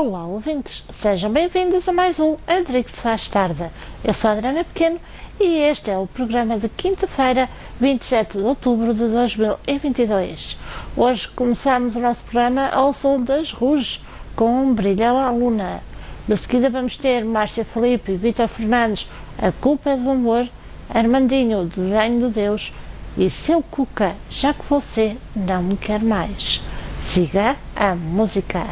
Olá, ouvintes, sejam bem-vindos a mais um Adric se faz tarde. Eu sou a Adriana Pequeno e este é o programa de quinta-feira, 27 de outubro de 2022. Hoje começamos o nosso programa ao som das Rouge, com Brilha a Luna. De seguida vamos ter Márcia Filipe e Vítor Fernandes, A Culpa é do Amor, Armandinho, Desenho de Deus e Seu Cuca, Já que Você Não Me Quer Mais. Siga a música.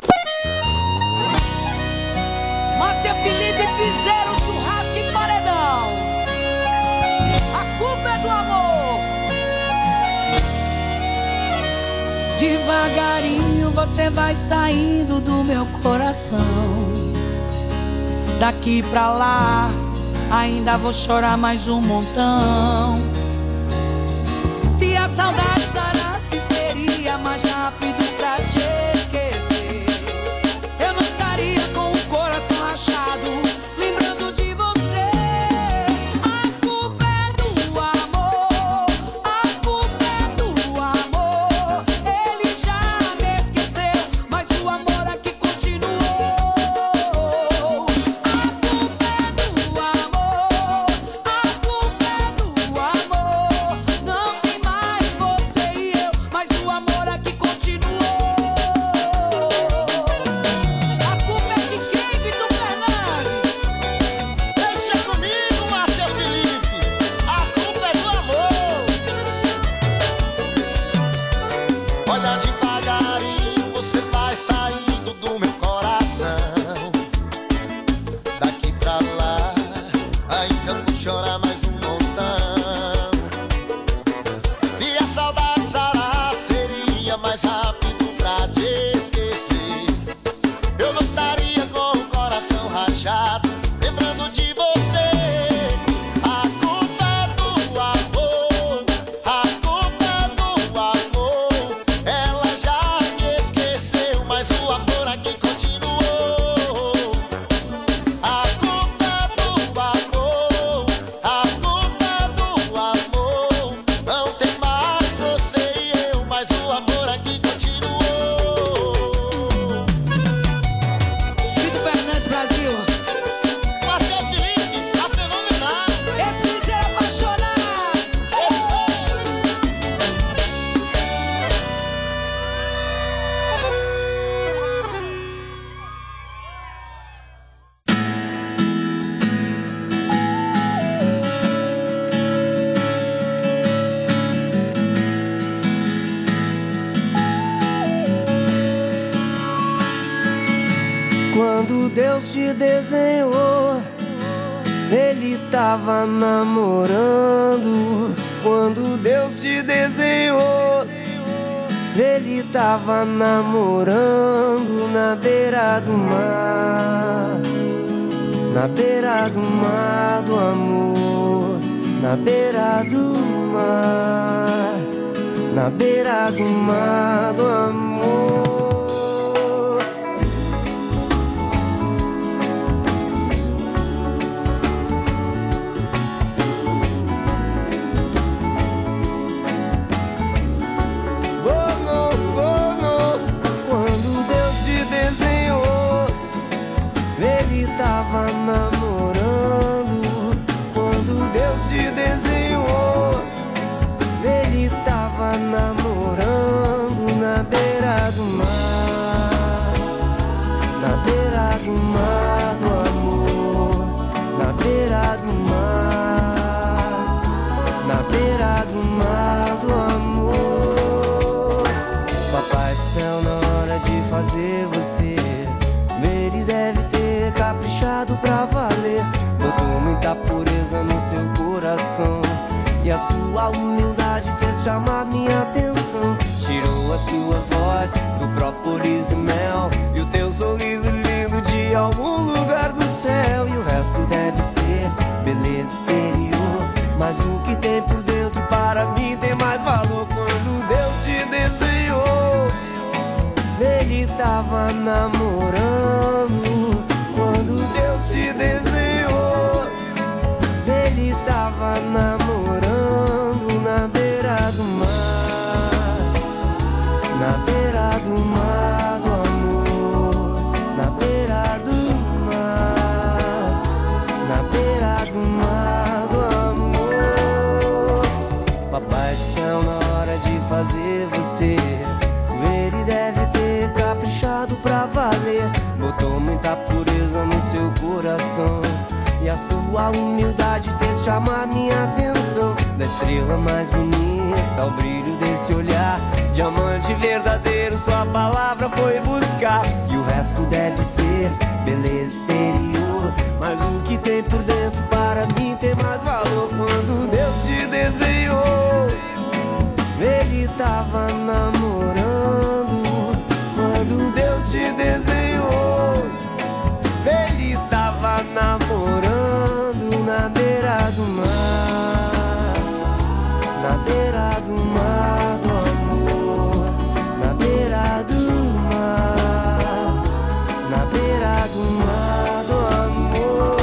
Márcia Felipe fizeram churrasco e paredão. A culpa é do amor. Devagarinho você vai saindo do meu coração. Daqui pra lá ainda vou chorar mais um montão. Se a saudade sarasse seria mais rápido pra te esquecer. Eu não estaria com o coração rachado, lembrando de você. A culpa é do amor, a culpa é do amor. Ele já me esqueceu, mas o amor aqui continuou. A culpa é do amor, a culpa é do amor. Não tem mais você e eu, mas o amor aqui continuou. A culpa é de quem, Vitor Fernandes? Deixa comigo, Márcia Felipe. A culpa é do amor. Olha devagarinho, você vai saindo do meu coração. Daqui pra lá, ainda vou chorar mais um montão. Se a saudade sarar, seria mais rápido pra te esquecer. Eu não estaria com o coração rachado, lembrando de você. A culpa é do amor, a culpa é do amor. Ela já me esqueceu, mas o amor aqui continuou. A culpa é do amor, a culpa é do amor. Não tem mais você e eu, mas o amor aqui continuou. Vitor Fernandes, Brasil. Márcia Felipe, a fenomenal. Esse filho é apaixonado. Quando Deus te desenhou, Ele tava namorando. Quando Deus te desenhou, Ele tava namorando na beira do mar. Na beira do mar do amor. Na beira do mar. Na beira do mar do amor. Quando Deus te desenhou, Ele tava namorando. Quando Deus te desenhou, Ele tava namorando na beira do mar. Na beira do mar do amor. Na beira do mar. Na beira do mar do amor. Papai do céu, na hora de fazer você, ele deve ter caprichado pra valer. Botou muita pureza no seu coração e a sua humildade fez chamar minha atenção. Tirou a sua voz do própolis e mel e o teu sorriso lindo de algum lugar do céu. E o resto deve ser beleza exterior, mas o que tem por dentro para mim tem mais valor. Quando Deus te desenhou, Ele tava namorando. Quando Deus te desenhou, Ele tava namorando na beira do mar. Na beira do mar do amor. Na fazer você. Ele deve ter caprichado pra valer, botou muita pureza no seu coração, e a sua humildade fez chamar minha atenção. Da estrela mais bonita ao brilho desse olhar, diamante verdadeiro sua palavra foi buscar. E o resto deve ser beleza exterior, mas o que tem por dentro para mim tem mais valor. Quando Deus te desenhou, ele tava namorando. Quando Deus te desenhou, ele tava namorando na beira do mar, na beira do mar do amor, na beira do mar, na beira do mar do amor.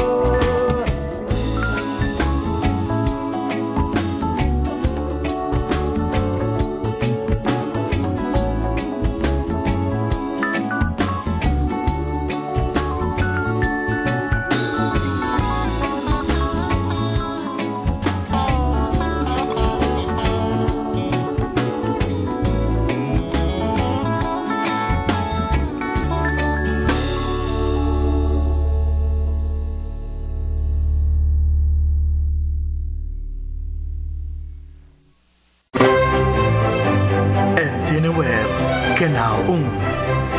Antena Web, Canal 1.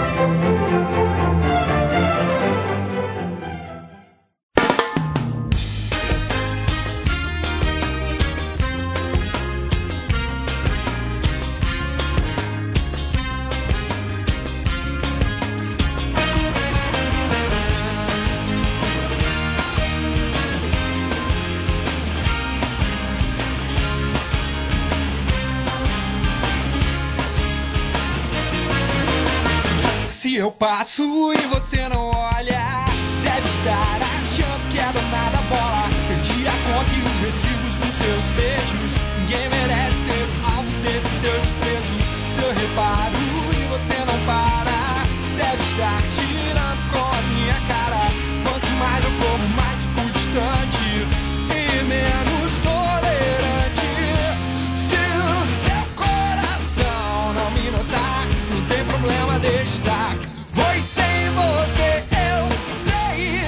Eu passo e você não olha, deve estar achando que é dona da bola. Perdi a conta e os recibos dos seus beijos. Ninguém merece ser alvo desse seu desprezo. Se eu reparo e você não para, deve estar tirando com a minha cara. Quanto mais eu como, mais fico distante e menos tolerante. Se o seu coração não me notar, não tem problema de estar. Pois sem você eu sei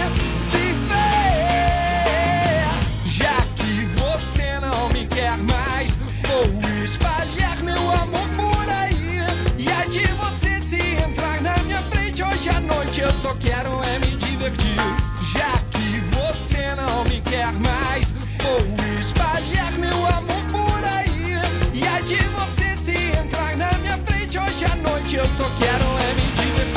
viver. Já que você não me quer mais, vou espalhar meu amor por aí. E é de você se entrar na minha frente hoje à noite, eu só quero é me divertir. Já que você não me quer mais, vou espalhar meu amor por aí. E é de você se entrar na minha frente hoje à noite, eu só quero é me divertir.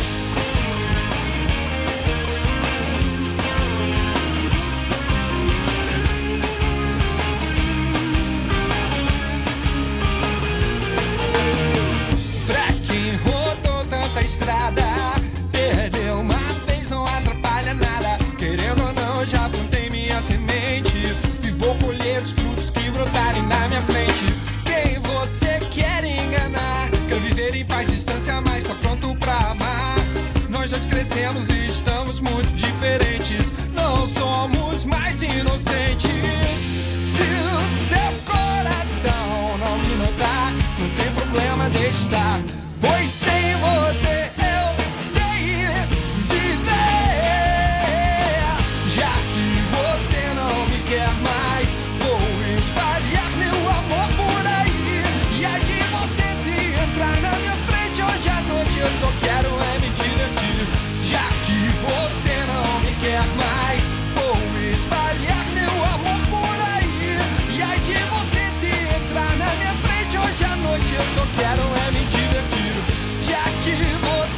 Perdeu uma vez, não atrapalha nada. Querendo ou não, já plantei minha semente e vou colher os frutos que brotarem na minha frente. Quem você quer enganar? Quer viver em paz, distância, mas tá pronto pra amar. Nós já crescemos e estamos muito diferentes. Não somos mais inocentes. Se o seu coração não me notar, não tem problema de estar. Pois sem você eu sei viver. Já que você não me quer mais, vou espalhar meu amor por aí. E é de você se entrar na minha frente hoje à noite, eu só quero é me divertir. Já que você não me quer mais, vou espalhar meu amor por aí. E é de você se entrar na minha frente hoje à noite, eu só quero é me divertir. Já que você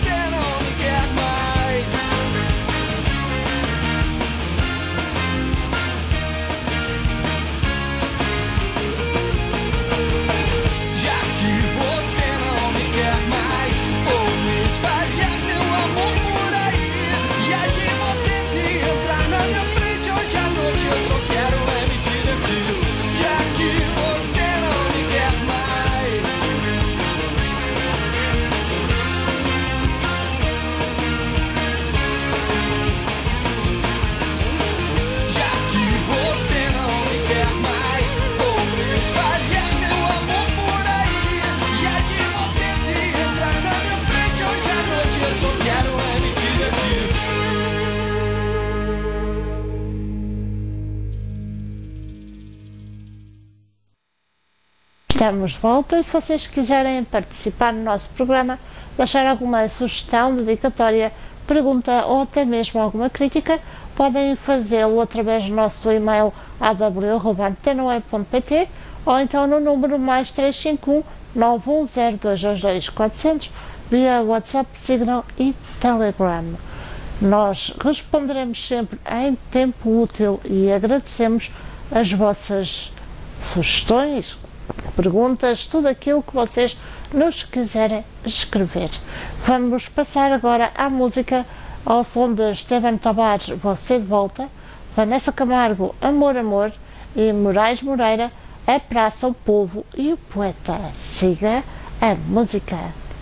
Estamos de volta e se vocês quiserem participar no nosso programa, deixar alguma sugestão, dedicatória, pergunta ou até mesmo alguma crítica, podem fazê-lo através do nosso e-mail aw@antenaweb.pt ou então no número mais 351 910 400 via WhatsApp, Signal e Telegram. Nós responderemos sempre em tempo útil e agradecemos as vossas sugestões, perguntas, tudo aquilo que vocês nos quiserem escrever. Vamos passar agora à música ao som de Esteban Tavares, Você de Volta, Vanessa Camargo, Amor, Amor e Moraes Moreira, A Praça, o Povo e o Poeta. Siga a música.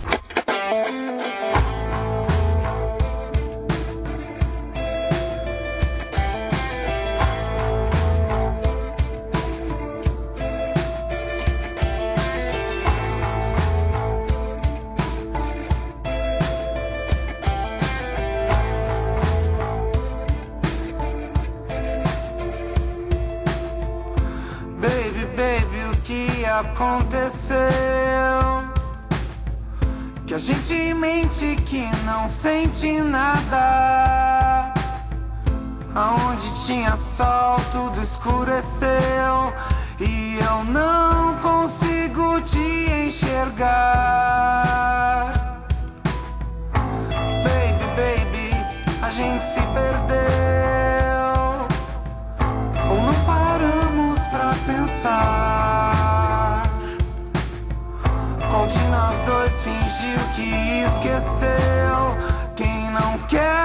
Aconteceu que a gente mente que não sente nada. Aonde tinha sol tudo escureceu e eu não consigo te enxergar. Baby, baby, a gente se perdeu ou não paramos pra pensar. Qual de nós dois fingiu que esqueceu? Quem não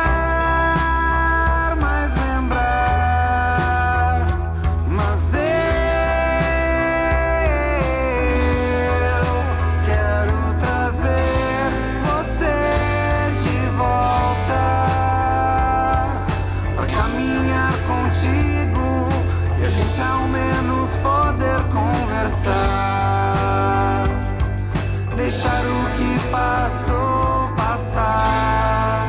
quer mais lembrar? Mas eu quero trazer você de volta pra caminhar contigo e a gente ao menos poder conversar. Deixar o que passou passar.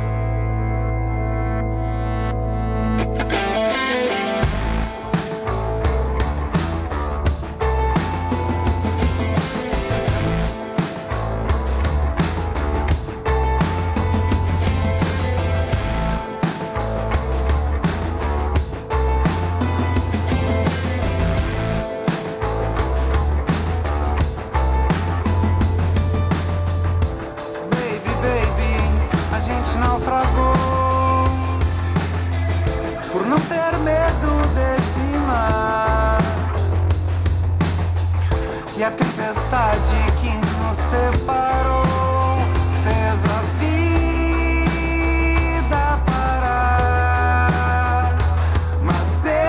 Por não ter medo desse mar e a tempestade que nos separou fez a vida parar. Mas eu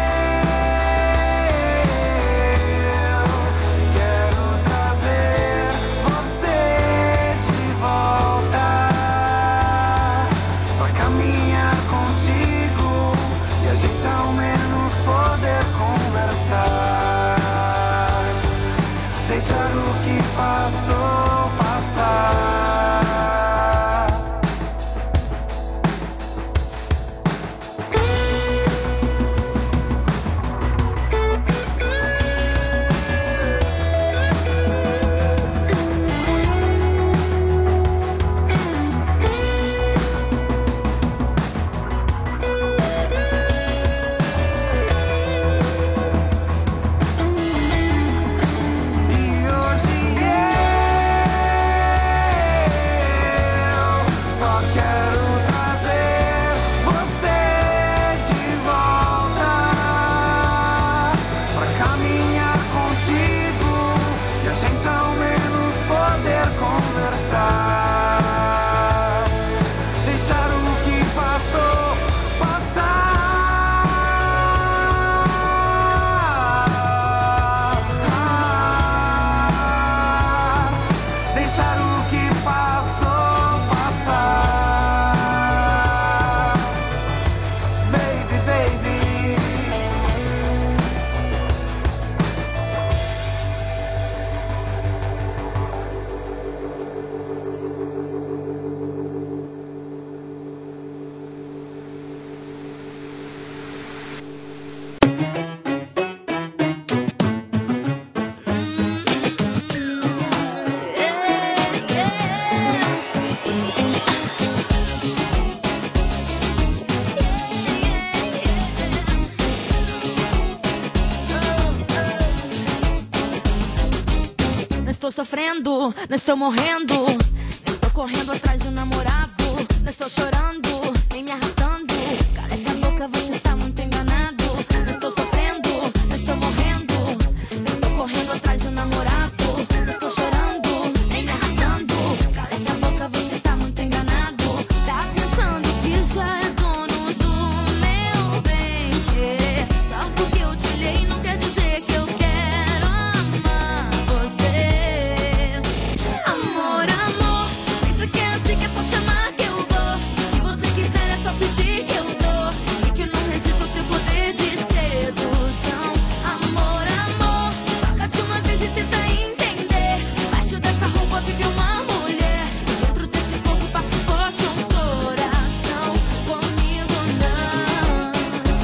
quero trazer você de volta pra caminhar contigo e a gente ao menos poder conversar. Deixar o que passou passar. sofrendo, não estou morrendo. Não tô correndo atrás de um namorado. Não estou chorando, nem me arrastando. Cala essa boca, você está muito enganado. Não estou sofrendo, não estou morrendo. Não tô correndo atrás de um namorado. Não estou chorando, nem me arrastando. Cala essa boca, você está muito enganado. Tá pensando que já é dono do meu bem querer. Só porque eu te olhei não quer dizer que eu quero amar você. Amor, amor, pensa que é assim que é só chamar que eu vou. O que você quiser é só pedir que eu dou. E que eu não resisto ao teu poder de sedução. Amor, amor, toca de uma vez e tenta entender. Debaixo dessa roupa vive uma mulher. E dentro desse corpo bate forte um coração. Comigo não.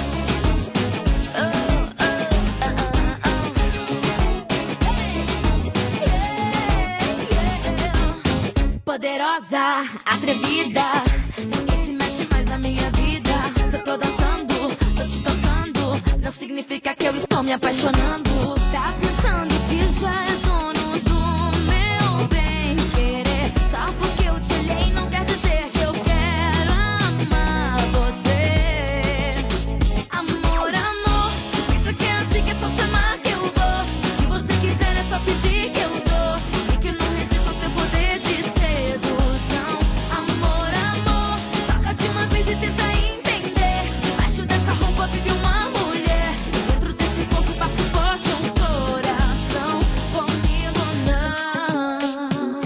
Poderosa, atrevida, ninguém se mexe mais na minha vida. Se eu tô dançando, tô te tocando, não significa que eu estou me apaixonando. Tá pensando que já é dono do meu bem querer. Só porque eu te olhei não quer dizer que eu quero amar você. Amor, amor, pensa que é assim que é só chamar que eu vou. O que você quiser é só pedir que eu dou. E que eu não resisto ao teu poder de sedução. Amor, amor, toca de uma vez e tenta entender. Debaixo dessa roupa vive uma mulher. E dentro desse corpo bate forte um coração. Comigo não.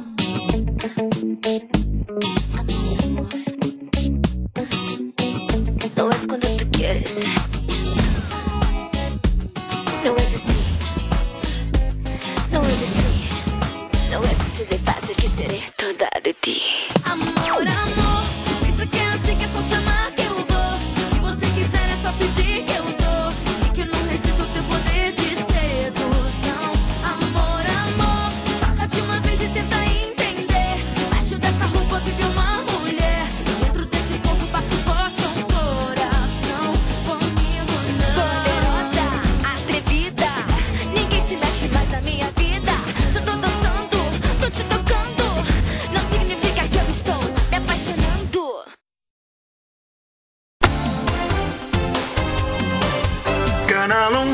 No es cuando tú quieres. No es así. No es así. No es así de fácil que seré toda de ti. Amor, amor, pensa que é assim que é só chamar que eu vou. O que você quiser é só pedir que eu dou. E que eu não resisto ao teu poder de sedução. Amor, amor, toca de uma vez e tenta entender. Debaixo dessa roupa vive uma mulher. E dentro desse corpo bate forte um coração. Comigo não. Poderosa, atrevida, ninguém se mexe mais na minha vida. Só tô dançando, tô te tocando, não significa que eu estou me apaixonando. Canal 1.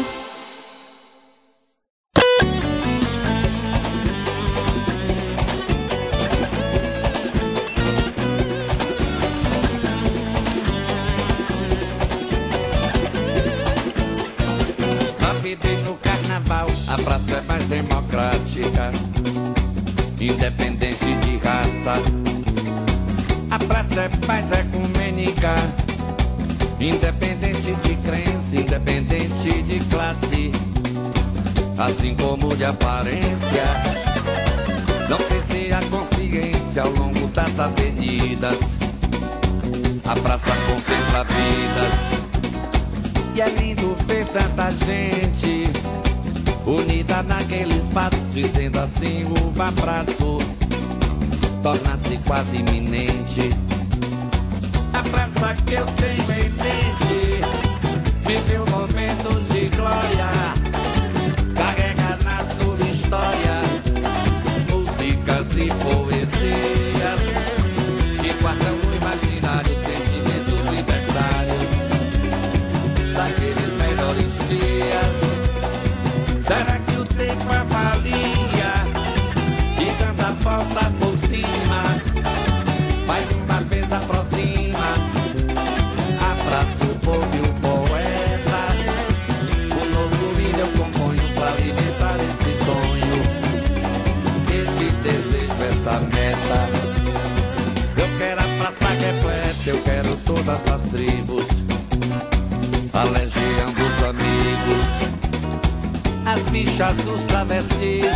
Rapidez no carnaval, a praça é mais democrática, independente de raça. A praça é mais ecumênica, independente de crença, independente de classe, assim como de aparência. Não sei se a consciência ao longo das avenidas, a praça concentra vidas. E é lindo ver tanta gente unida naquele espaço, e sendo assim o abraço torna-se quase iminente. A praça que eu tenho em mente viveu momentos de glória, carrega na sua história músicas e poesias que guardam no imaginário sentimentos libertários daqueles melhores dias. Será que o tempo avalia e tanta volta por cima mais uma vez aproxima? Abraço o povo e o poeta, o novo hino eu componho pra alimentar esse sonho, esse desejo, essa meta. Eu quero a praça repleta, eu quero todas as tribos, a legião dos amigos, as bichas, os travestis,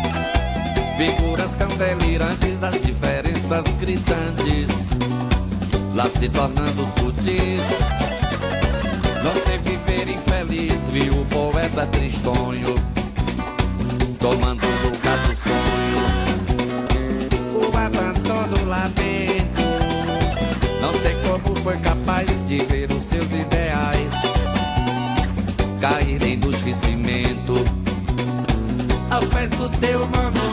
figuras tão delirantes, as diferenças gritantes, lá se tornando sutis. Não sei viver infeliz, vi o poeta tristonho tomando o lugar do sonho, o abandono, o lamento. Não sei como foi capaz de ver os seus ideais caírem no esquecimento aos pés do teu monumento.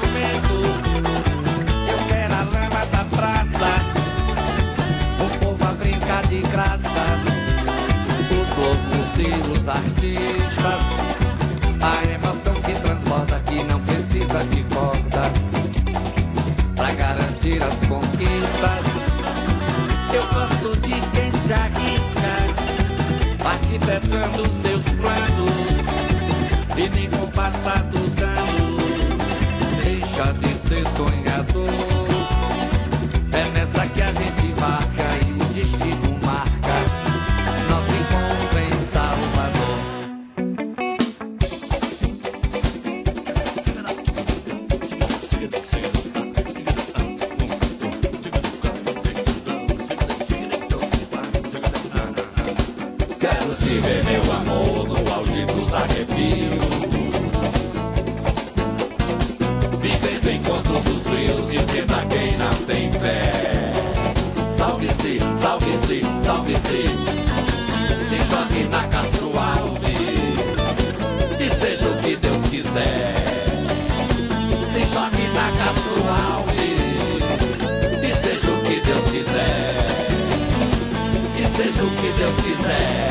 graça. Os loucos e os artistas, a emoção que transborda, que não precisa de corda pra garantir as conquistas. Eu gosto de quem se arrisca, arquitetando seus planos, e nem com o passar dos anos deixa de ser sonhador. É nessa que a gente marca e o destino marca nosso encontro em Salvador. Quero te ver, meu amor, no auge dos arrepios, vivendo encontro dos frios, dizendo a quem não tem fé: salve-se, salve-se, salve-se, se jogue na Castro Alves e seja o que Deus quiser. Se jogue na Castro Alves e seja o que Deus quiser. E seja o que Deus quiser.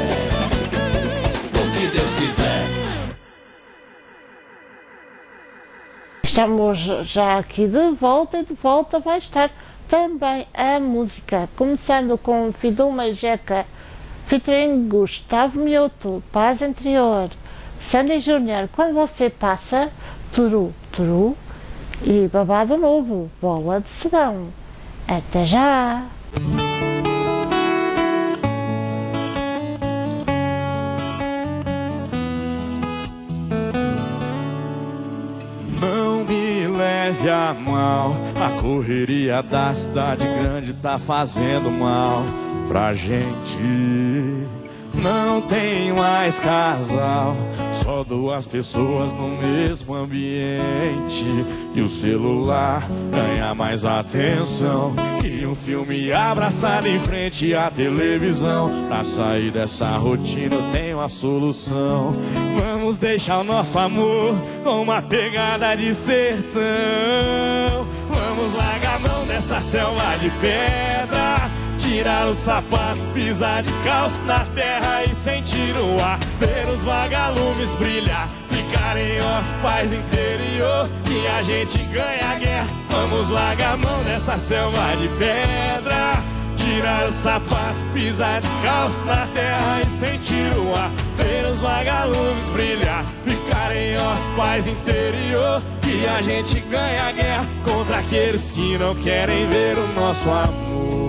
O que Deus quiser. Estamos já aqui de volta e de volta vai estar também a música, começando com Fiduma Jeca, featuring Gustavo Mioto, Paz Interior, Sandy Júnior, Quando Você Passa, Turu Turu e Babado Novo, Bola de Sedão. Até já! Não me leve a mal, a correria da cidade grande tá fazendo mal pra gente. Não tem mais casal, só duas pessoas no mesmo ambiente. E o celular ganha mais atenção e um filme abraçado em frente à televisão. Pra sair dessa rotina eu tenho a solução. Vamos deixar o nosso amor com uma pegada de sertão. Vamos largar a mão dessa selva de pedra, tirar o sapato, pisar descalço na terra e sentir o ar, ver os vagalumes brilhar, ficar em off, paz interior, que a gente ganha a guerra. Vamos largar a mão dessa selva de pedra, tirar o sapato, pisar descalço na terra e sentir o ar, ver os vagalumes brilhar, ficar em off, paz interior, que a gente ganha a guerra contra aqueles que não querem ver o nosso amor.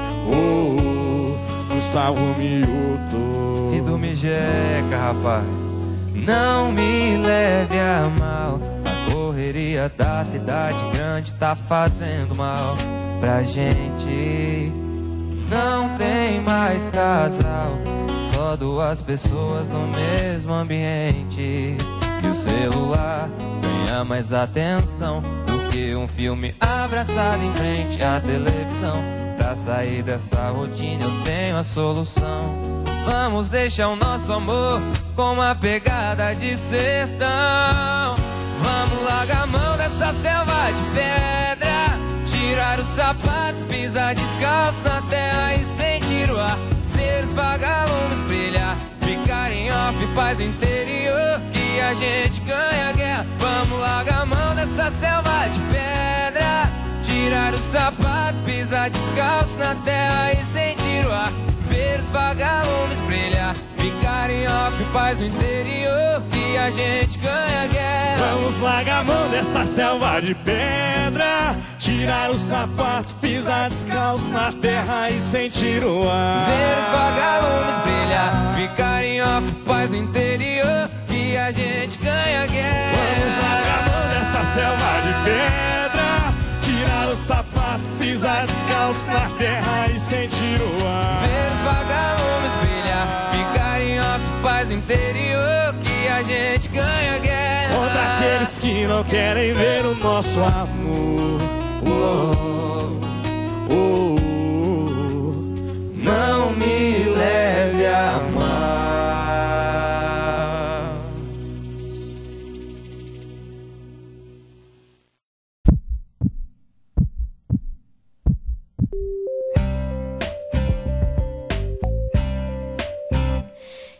Gustavo Mioto, Fiduma Jeca, rapaz, não me leve a mal, a correria da cidade grande tá fazendo mal pra gente. Não tem mais casal, só duas pessoas no mesmo ambiente. E o celular ganha mais atenção do que um filme abraçado em frente à televisão. Pra sair dessa rotina eu tenho a solução. Vamos deixar o nosso amor com uma pegada de sertão. Vamos largar a mão dessa selva de pedra, tirar o sapato, pisar descalço na terra e sentir o ar, ver os vagalumes brilhar, ficar em off, paz no interior, que a gente ganha a guerra. Vamos largar a mão dessa selva de pedra, tirar o sapato, pisar descalço na terra e sentir o ar, ver os vagalumes brilhar, ficar em off, paz no interior, que a gente ganha a guerra. Vamos largar a mão dessa selva de pedra, tirar o sapato, pisar descalço na terra e sentir o ar, ver os vagalumes brilhar, ficar em off, paz no interior, que a gente ganha a guerra. Vamos largar a mão dessa selva de pedra, tirar o sapato, pisar descalço na terra e sentir o ar, ver os vagalumes brilhar, ficar em off, paz no interior, que a gente ganha a guerra. Contra aqueles que não querem ver o nosso amor. Não me leve a mal.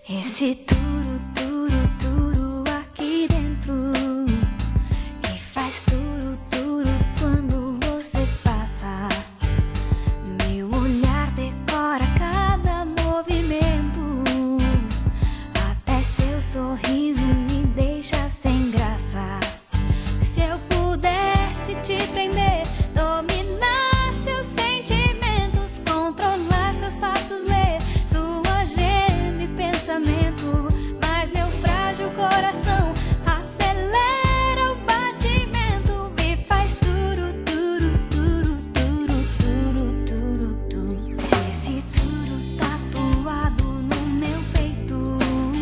Esse turu, turu, turu aqui dentro e faz turu, turu quando você passa. Meu olhar decora cada movimento, até seu sorriso me deixa sem graça. Se eu pudesse te prender, dominar seus sentimentos, controlar seus passos, ler sua agenda e pensamento, mas meu frágil coração acelera o batimento e faz turu, turu, turu, turu, turu, turu, turu. Se esse turu tatuado no meu peito,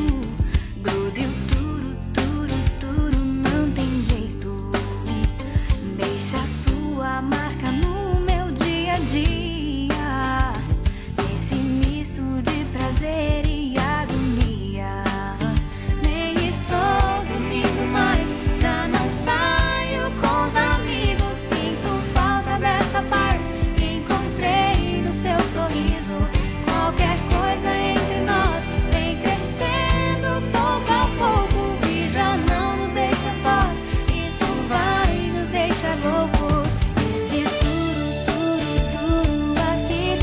grude o turu, turu, turu, não tem jeito. Deixa a sua marca no meu dia a dia, esse misto de prazer e agonia. Nem estou dormindo mais, já não saio com os amigos. Sinto falta dessa paz que encontrei no seu sorriso. Qualquer coisa entre nós vem crescendo pouco a pouco e já não nos deixa sós. Isso vai nos deixar loucos. Esse turu, turu, turu aqui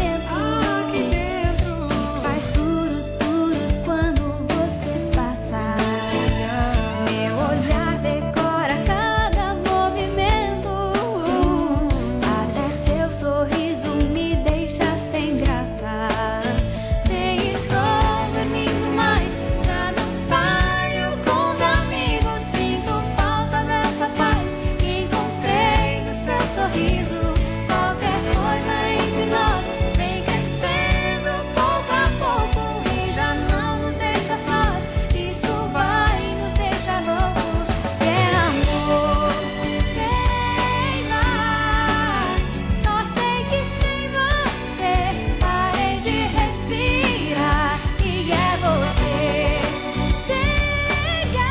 dentro e faz turu, turu quando você passa. Meu olhar decora cada movimento, até seu sorriso me deixa sem graça. Nem estou dormindo mais, já não saio com os amigos. Sinto falta dessa paz que encontrei no seu sorriso. Qualquer coisa entre nós vem crescendo pouco a pouco e já não nos deixa sós. Isso vai nos deixar loucos. Se é amor, sei lá. Só sei que sem você parei de respirar e é você chegar.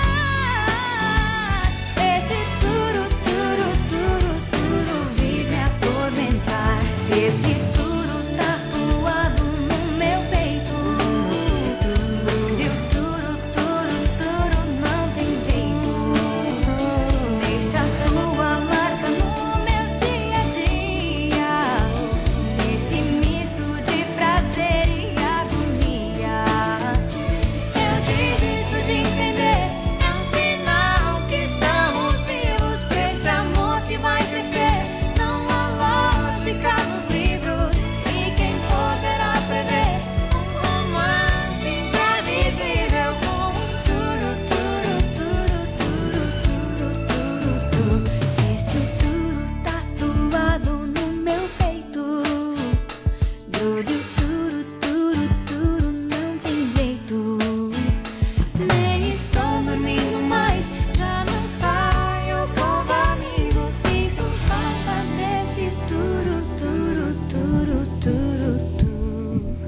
Esse turu, turu, turu, turu vive me atormentar. Se esse turu tatuado no meu peito, grude o turu, turu, turu, não tem jeito. Deixa a sua marca no meu dia a dia, esse misto de prazer e agonia. Eu desisto de entender, é um sinal que estamos vivos pra esse amor que vai crescer. Não há lógica nos livros e quem poderá prever um romance imprevisível com um turu, turu, turu, turu, turu, turu, turu. Se esse turu tatuado no meu peito, grude o turu, turu, turu, não tem jeito. Nem estou dormindo mais, já não saio com os amigos. Sinto falta desse turu, turu, turu, turu, turu.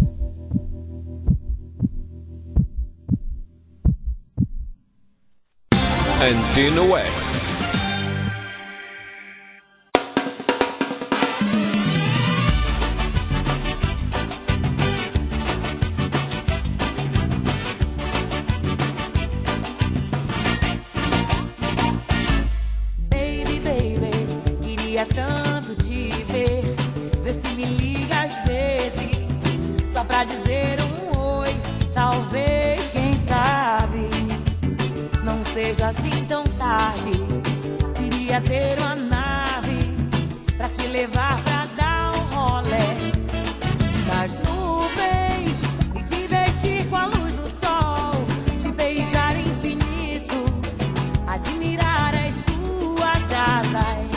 Antena Web. Baby, baby, queria tanto te ver. Vê se me liga às vezes, só pra dizer um oi. Talvez, quem sabe, não seja assim tão tarde. Queria ter uma nave pra te levar pra dar um rolê nas nuvens e te vestir com a luz do sol, te beijar infinito, admirar as suas asas.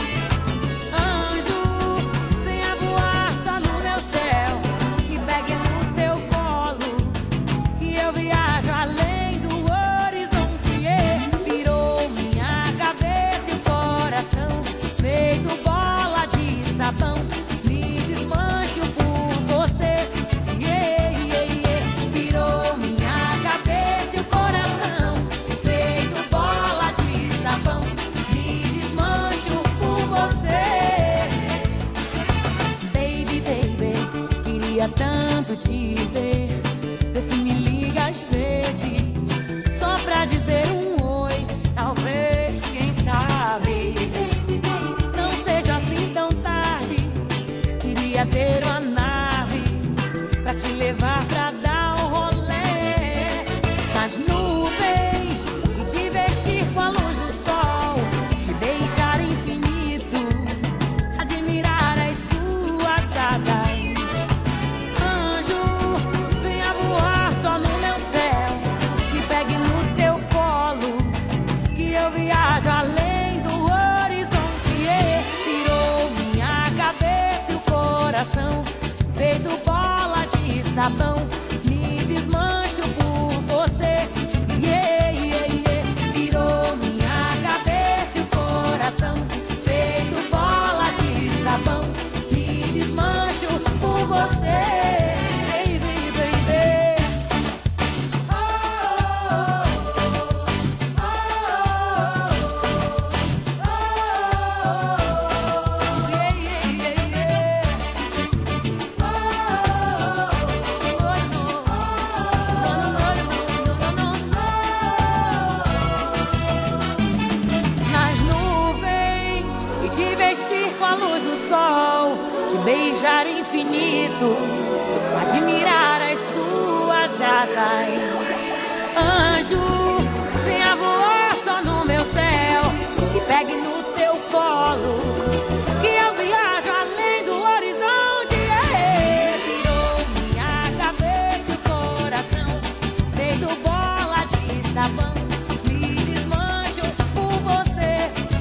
Anjo, venha voar só no meu céu, que pegue no teu colo e eu viajo além do horizonte. Virou minha cabeça e o coração, feito bola de sabão. Me desmancho por você. Virou minha cabeça e o coração, feito bola de sabão. Me desmancho por você. Baby, baby, queria tanto te ver. Vê se me liga às vezes. pra te levar pra dar um rolê nas nuvens e te vestir com a luz do sol, te beijar infinito, admirar as suas asas. Anjo, venha voar só no meu céu, me pegue no teu colo, que eu viajo além do horizonte. Virou minha cabeça e o coração, feito bola de sabão, me desmancho por você. Virou minha cabeça e o coração, feito bola de sabão, me desmancho por você. Com a luz do sol, te beijar infinito, admirar as suas asas. Anjo, venha voar só no meu céu, e pegue no teu colo, que eu viajo além do horizonte. Virou minha cabeça e o coração, feito bola de sabão, me desmancho por você.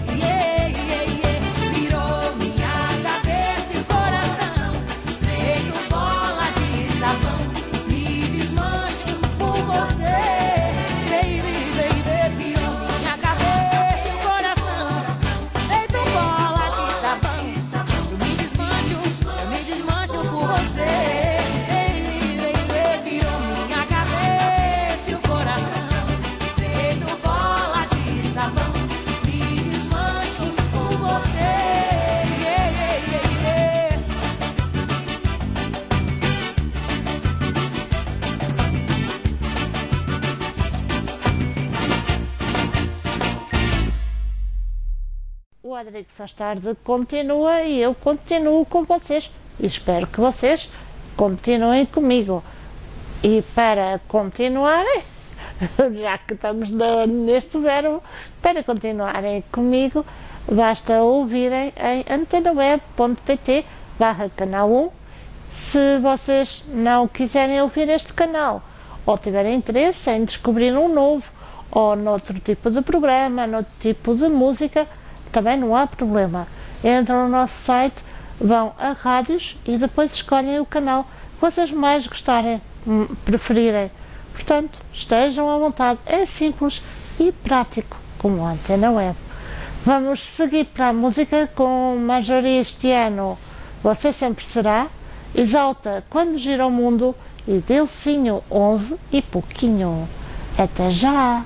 O Adrix Faz Tarde continua e eu continuo com vocês e espero que vocês continuem comigo. E para continuarem, já que estamos neste verbo, para continuarem comigo, basta ouvirem em antenaweb.pt/canal 1. Se vocês não quiserem ouvir este canal ou tiverem interesse em descobrir um novo ou noutro tipo de programa, noutro tipo de música, também não há problema. Entram no nosso site, vão a rádios e depois escolhem o canal que vocês mais gostarem, preferirem. Portanto, estejam à vontade. É simples e prático, como a Antena Web. Vamos seguir para a música com Marjorie este ano. Você Sempre Será, Exalta Quando Gira o Mundo e Delcinho 11 e pouquinho. Até já!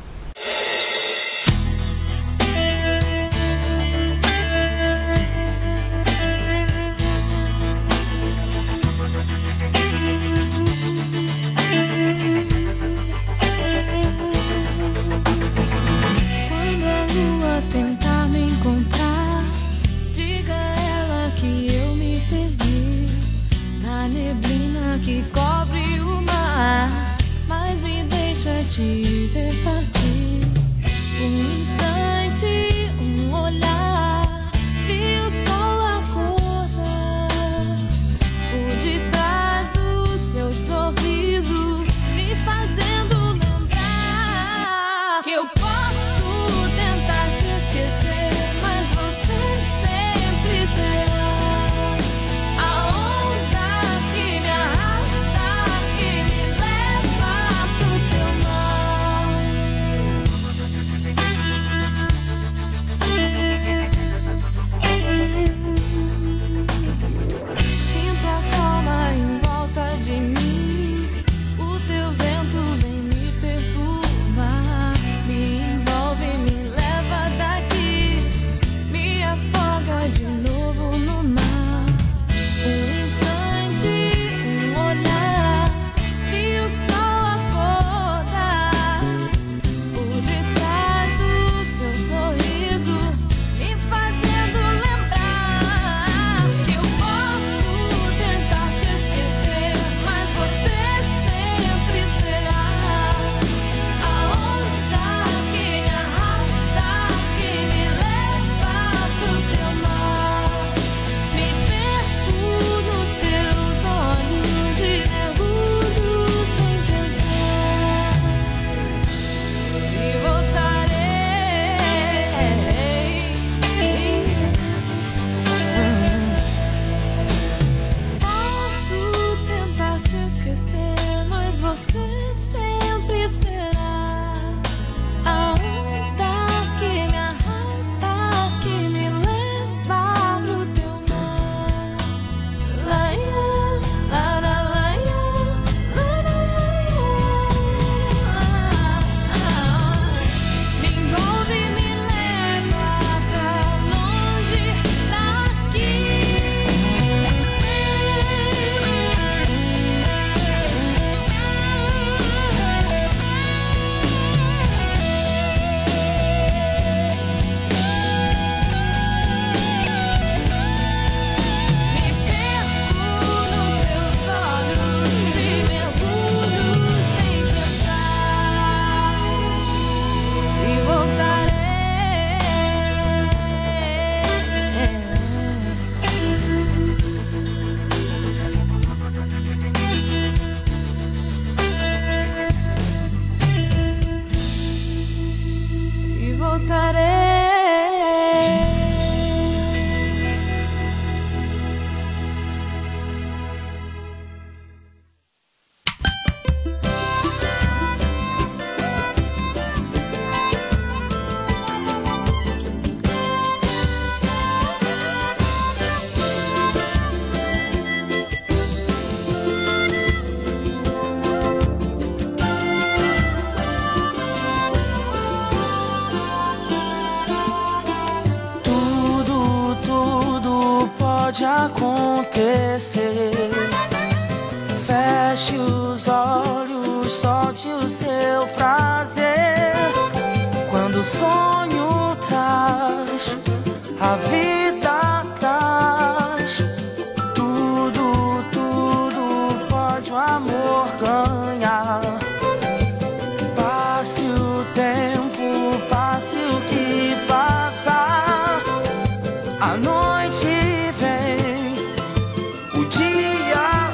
Que cobre o mar, mas me deixa te ver partir. Um instante, um olhar, vi o sol acordar por detrás do seu sorriso, me fazendo lembrar que eu posso tentar te esquecer, mas você sempre será a onda que me arrasta, que me leva pro teu mar. Feche os olhos, solte o seu prazer. Quando o sonho traz, a vida traz. Tudo, tudo pode o amor ganhar. Passe o tempo, passe o que passar. A noite vem, o dia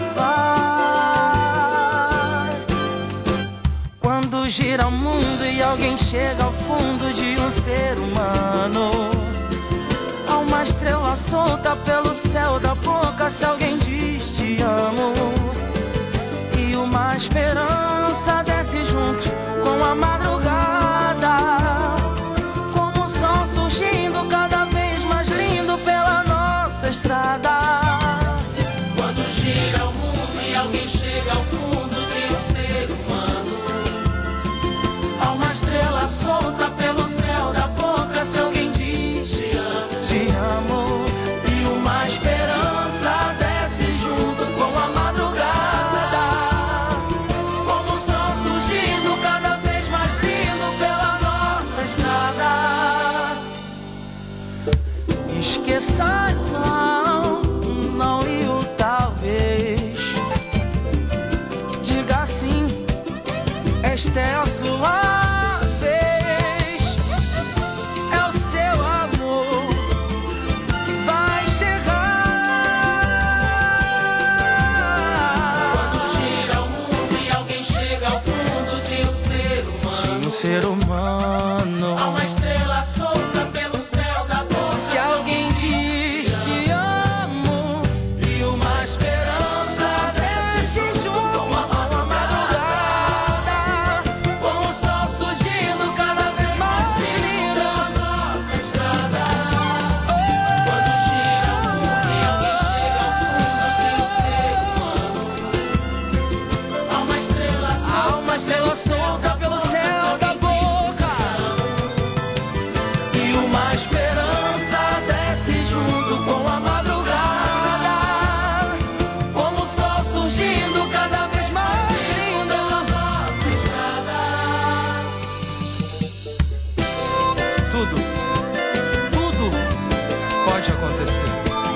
vai. Quando gira o mundo e alguém chega ao fundo de um ser humano, há uma estrela solta pelo céu da boca se alguém diz te amo. E uma esperança desce junto com a madrugada, como o sol surgindo cada vez mais lindo pela nossa estrada. Quando gira o mundo e alguém chega ao fundo de um ser humano, há uma estrela solta pelo céu da boca se alguém diz te amo. Te amo. E uma esperança desce junto com a madrugada, como o sol surgindo cada vez mais lindo pela nossa estrada. Esqueça não, não e o talvez. Diga sim, esta é a sua vez. É o seu amor que vai chegar. Quando gira o mundo e alguém chega ao fundo de um ser humano, De um ser humano, há uma estrela solta pelo céu da boca se alguém diz te amo, e uma esperança desce junto com a madrugada, com o sol surgindo cada vez mais lindo pela nossa estrada. Quando gira o mundo e alguém chega ao fundo de um ser humano, há uma estrela solta pelo céu da boca, e uma esperança desce junto com a madrugada, como o sol surgindo cada vez mais lindo pela nossa estrada. Tudo pode acontecer.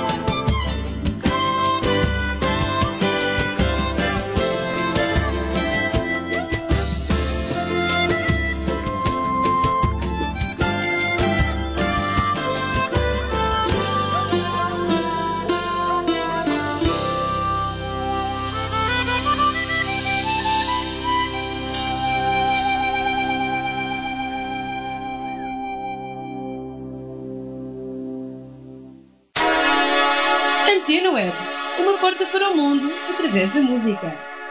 Antena Web, uma porta para o mundo através da música.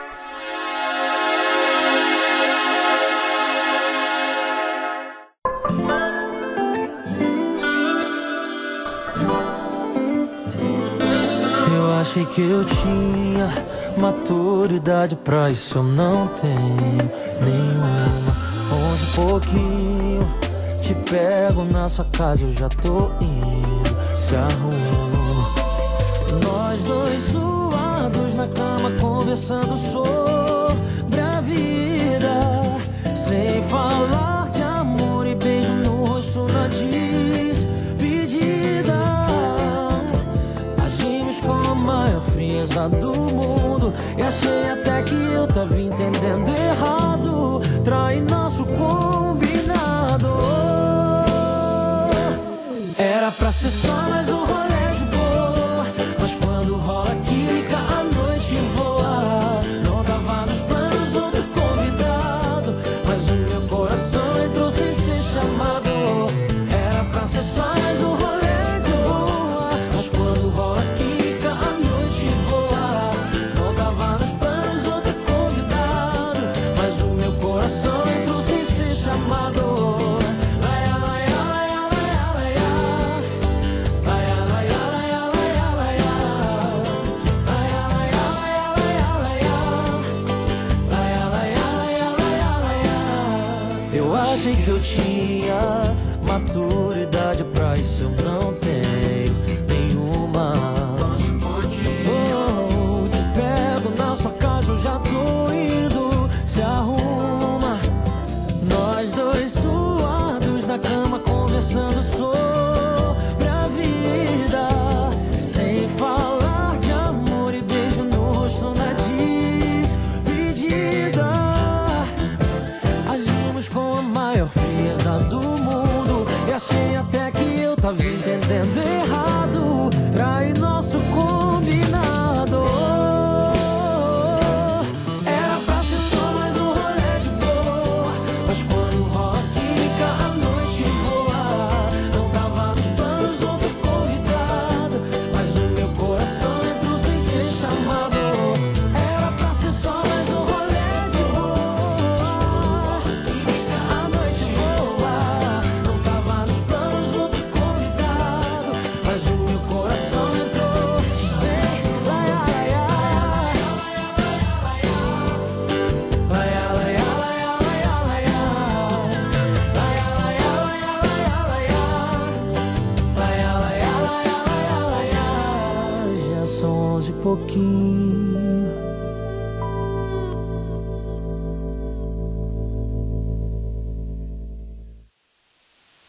Eu achei que eu tinha maturidade pra isso, eu não tenho nenhuma. 11 e pouquinho, te pego na sua casa, eu já tô indo, se arruma. Nós dois suados na cama, conversando sobre a vida, sem falar de amor e beijo no rosto na despedida. Agimos com a maior frieza do mundo e achei até que eu tava entendendo errado. Trai nosso combinado. Era pra ser só mais um rolê de boa, mas quando rola química a noite voa. Não tava nos planos outro convidado, mas o meu coração entrou sem ser chamado. Era pra ser só mais um rolê de boa, mas quando rola química a noite voa. Não tava nos planos outro convidado, mas o meu coração entrou sem ser chamado. Achei que eu tinha maturidade pra isso, eu não tenho nenhuma. Oh, te pego na sua casa, eu já tô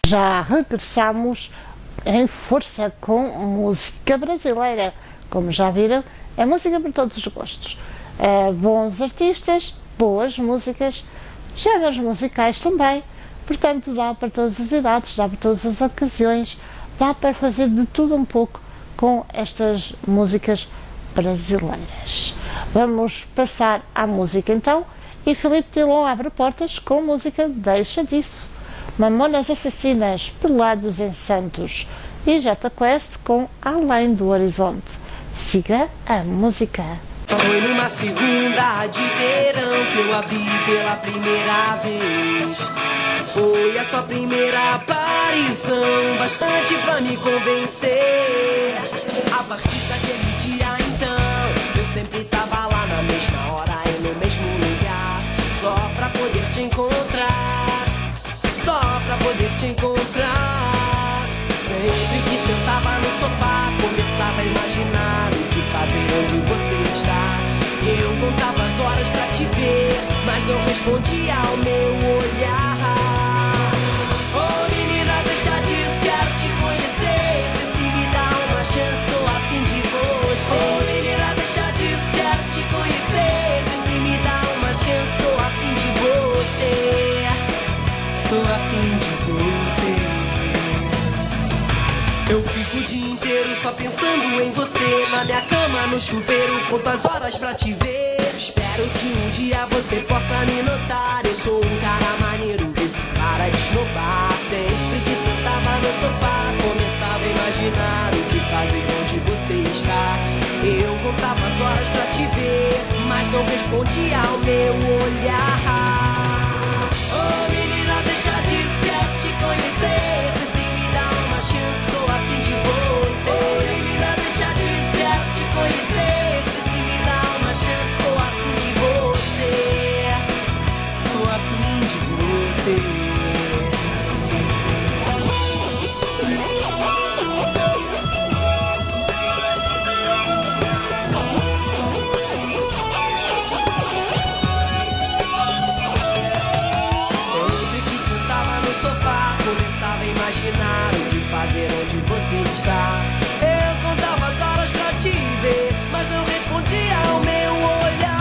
Já regressamos em força com música brasileira. Como já viram, é música para todos os gostos. Bons artistas, boas músicas, géneros musicais também. Portanto, dá para todas as idades, dá para todas as ocasiões, dá para fazer de tudo um pouco com estas músicas brasileiras. Vamos passar à música então, e Filipe Dilon abre portas com a música Deixa Disso. Mamonas Assassinas, Pelados em Santos, e Jota Quest com Além do Horizonte. Siga a música. Foi numa segunda de verão que eu a vi pela primeira vez. Foi a sua primeira aparição, bastante pra me convencer. A partir daquele dia então, eu sempre tava lá na mesma hora e no mesmo lugar, só pra poder te encontrar, só pra poder te encontrar. Sempre que sentava no sofá, começava a imaginar o que fazer onde você está. Eu contava as horas pra te ver, mas não respondia ao meu olhar. Oh menina, deixa disso, quero te conhecer. Vê se me dá uma chance, tô a fim de você. Oh menina, deixa disso, quero te conhecer. Vê se me dá uma chance, tô a fim de você. Tô a fim de você. Eu fico o dia inteiro só pensando em você. Na minha cama, no chuveiro, conto as horas pra te ver. Espero que um dia você possa me notar. Eu sou um cara maneiro, vê se para de esnobar. Sempre que sentava no sofá, começava a imaginar o que fazer onde você está. Eu contava as horas pra te ver, mas não respondia ao meu olhar. Oh menina, deixa disso, quero te conhecer. Vê se me dá uma chance, tô a fim de você. Oh menina, deixa disso, quero te conhecer. Vê se me dá uma chance, tô a fim de você. Tô a fim de você. Imaginar o que fazer onde você está. Eu contava as horas pra te ver, mas não respondia ao meu olhar.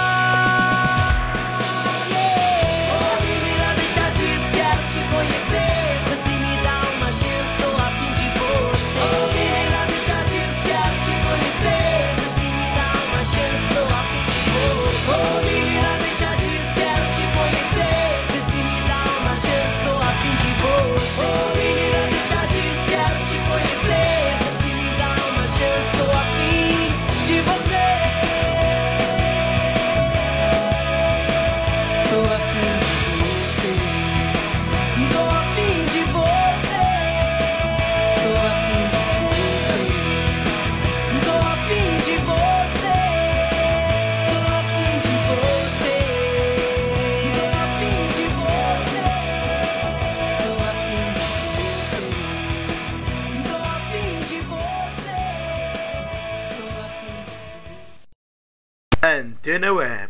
Oh menina, deixa disso, quero te conhecer. Vê se me dá uma chance, tô a fim de você. Oh menina, deixa disso, quero te conhecer. Vê se me dá uma chance, tô a fim de você. Oh menina, deixa disso, quero te conhecer. Vê se me dá uma chance, tô a fim de você. Antena Web.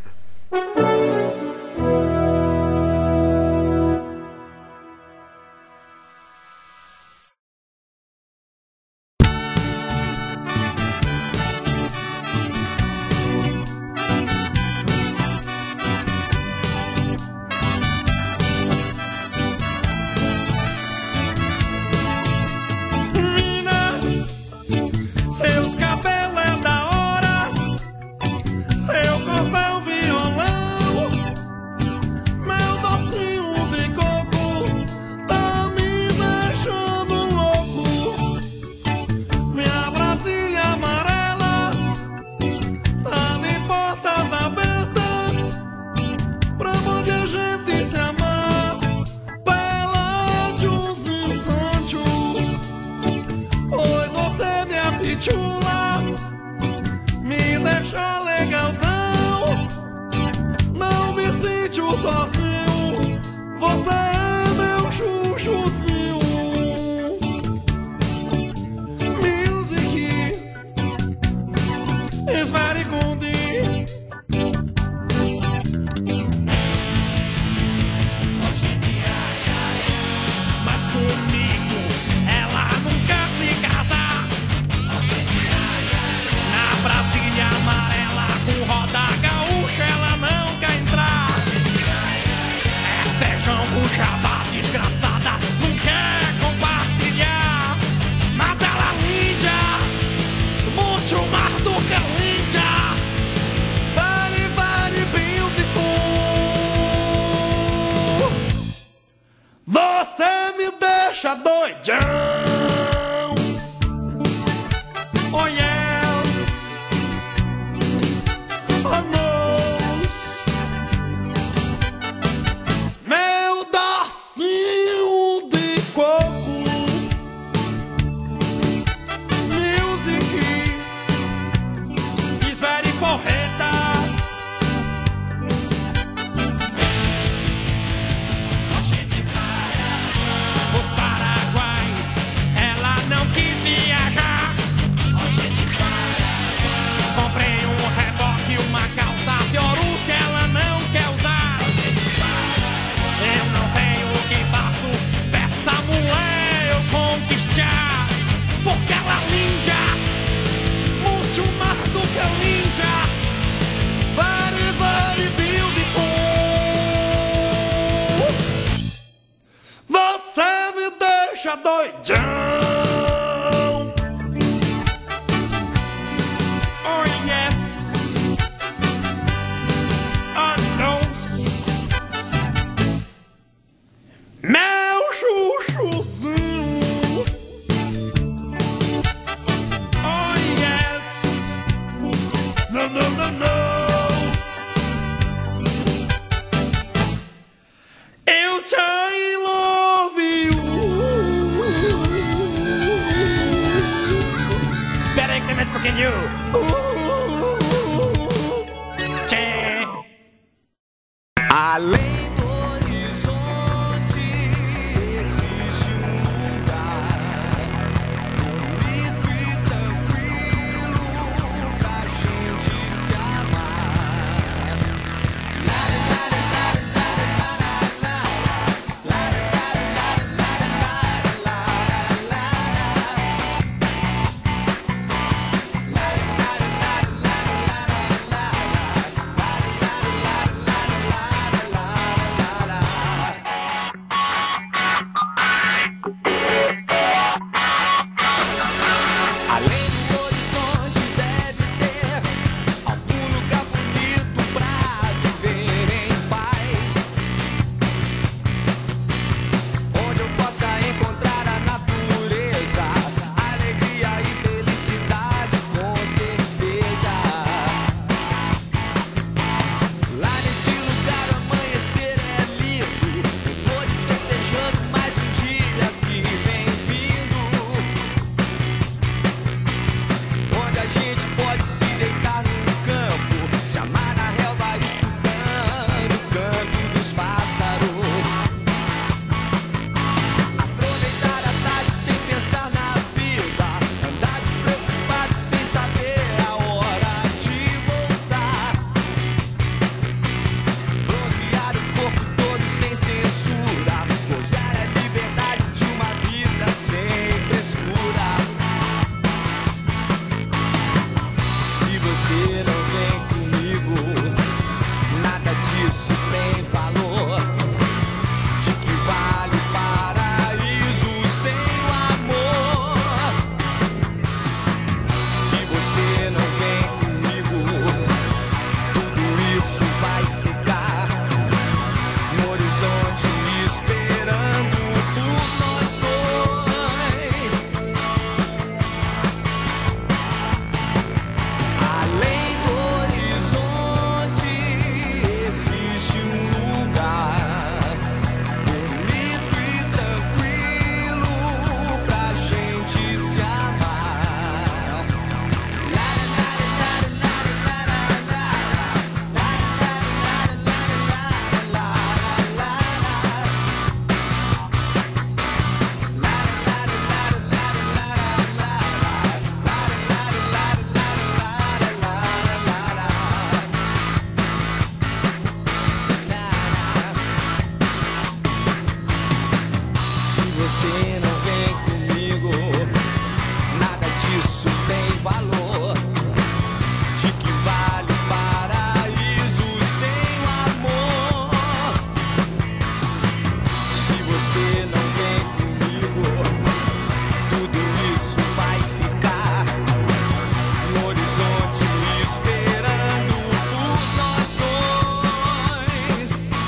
Seus cabelos é da hora, seu corpo é um violão. Além do horizonte existe um lugar bonito e tranquilo pra gente se amar. Além do horizonte deve ter algum lugar bonito pra viver em paz, onde eu possa encontrar a natureza, alegria e felicidade com certeza. Lá nesse lugar o amanhecer é lindo, flores festejando mais um dia que vem vindo, onde a gente pode se deitar num campo, se amar na relva escutando o canto dos pássaros, aproveitar a tarde sem pensar na vida, andar despreocupado sem saber a hora de voltar, bronzear o corpo todo sem censura, gozar a liberdade de uma vida sem frescura. Se você não vem comigo, nada disso tem valor. De que vale o paraíso sem o amor? Se você não vem comigo, tudo isso vai ficar no horizonte esperando por nós dois. Além do horizonte existe um lugar bonito e tranquilo pra gente se amar. Se você não vem comigo, nada disso tem valor. De que vale o paraíso sem o amor? Se você não vem comigo, tudo isso vai ficar no horizonte esperando por nós dois.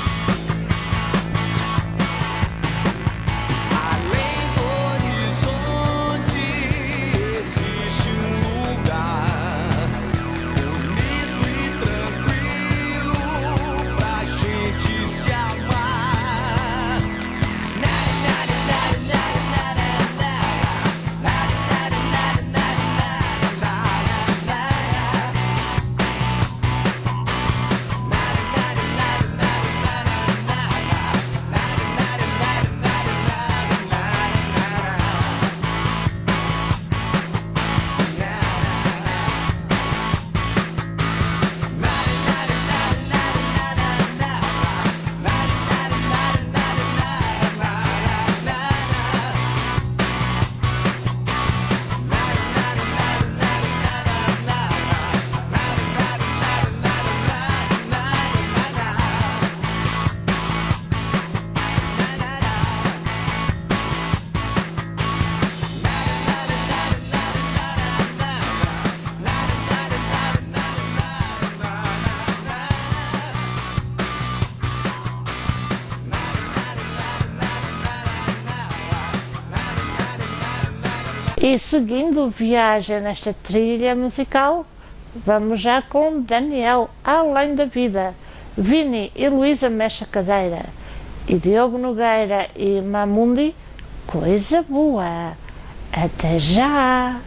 Além do horizonte existe um lugar bonito e tranquilo pra gente se amar. E seguindo viagem nesta trilha musical, vamos já com Daniel, Além da Vida, Vini e Luísa Mexa Cadeira, e Diogo Nogueira e Mamundi, Coisa Boa. Até já!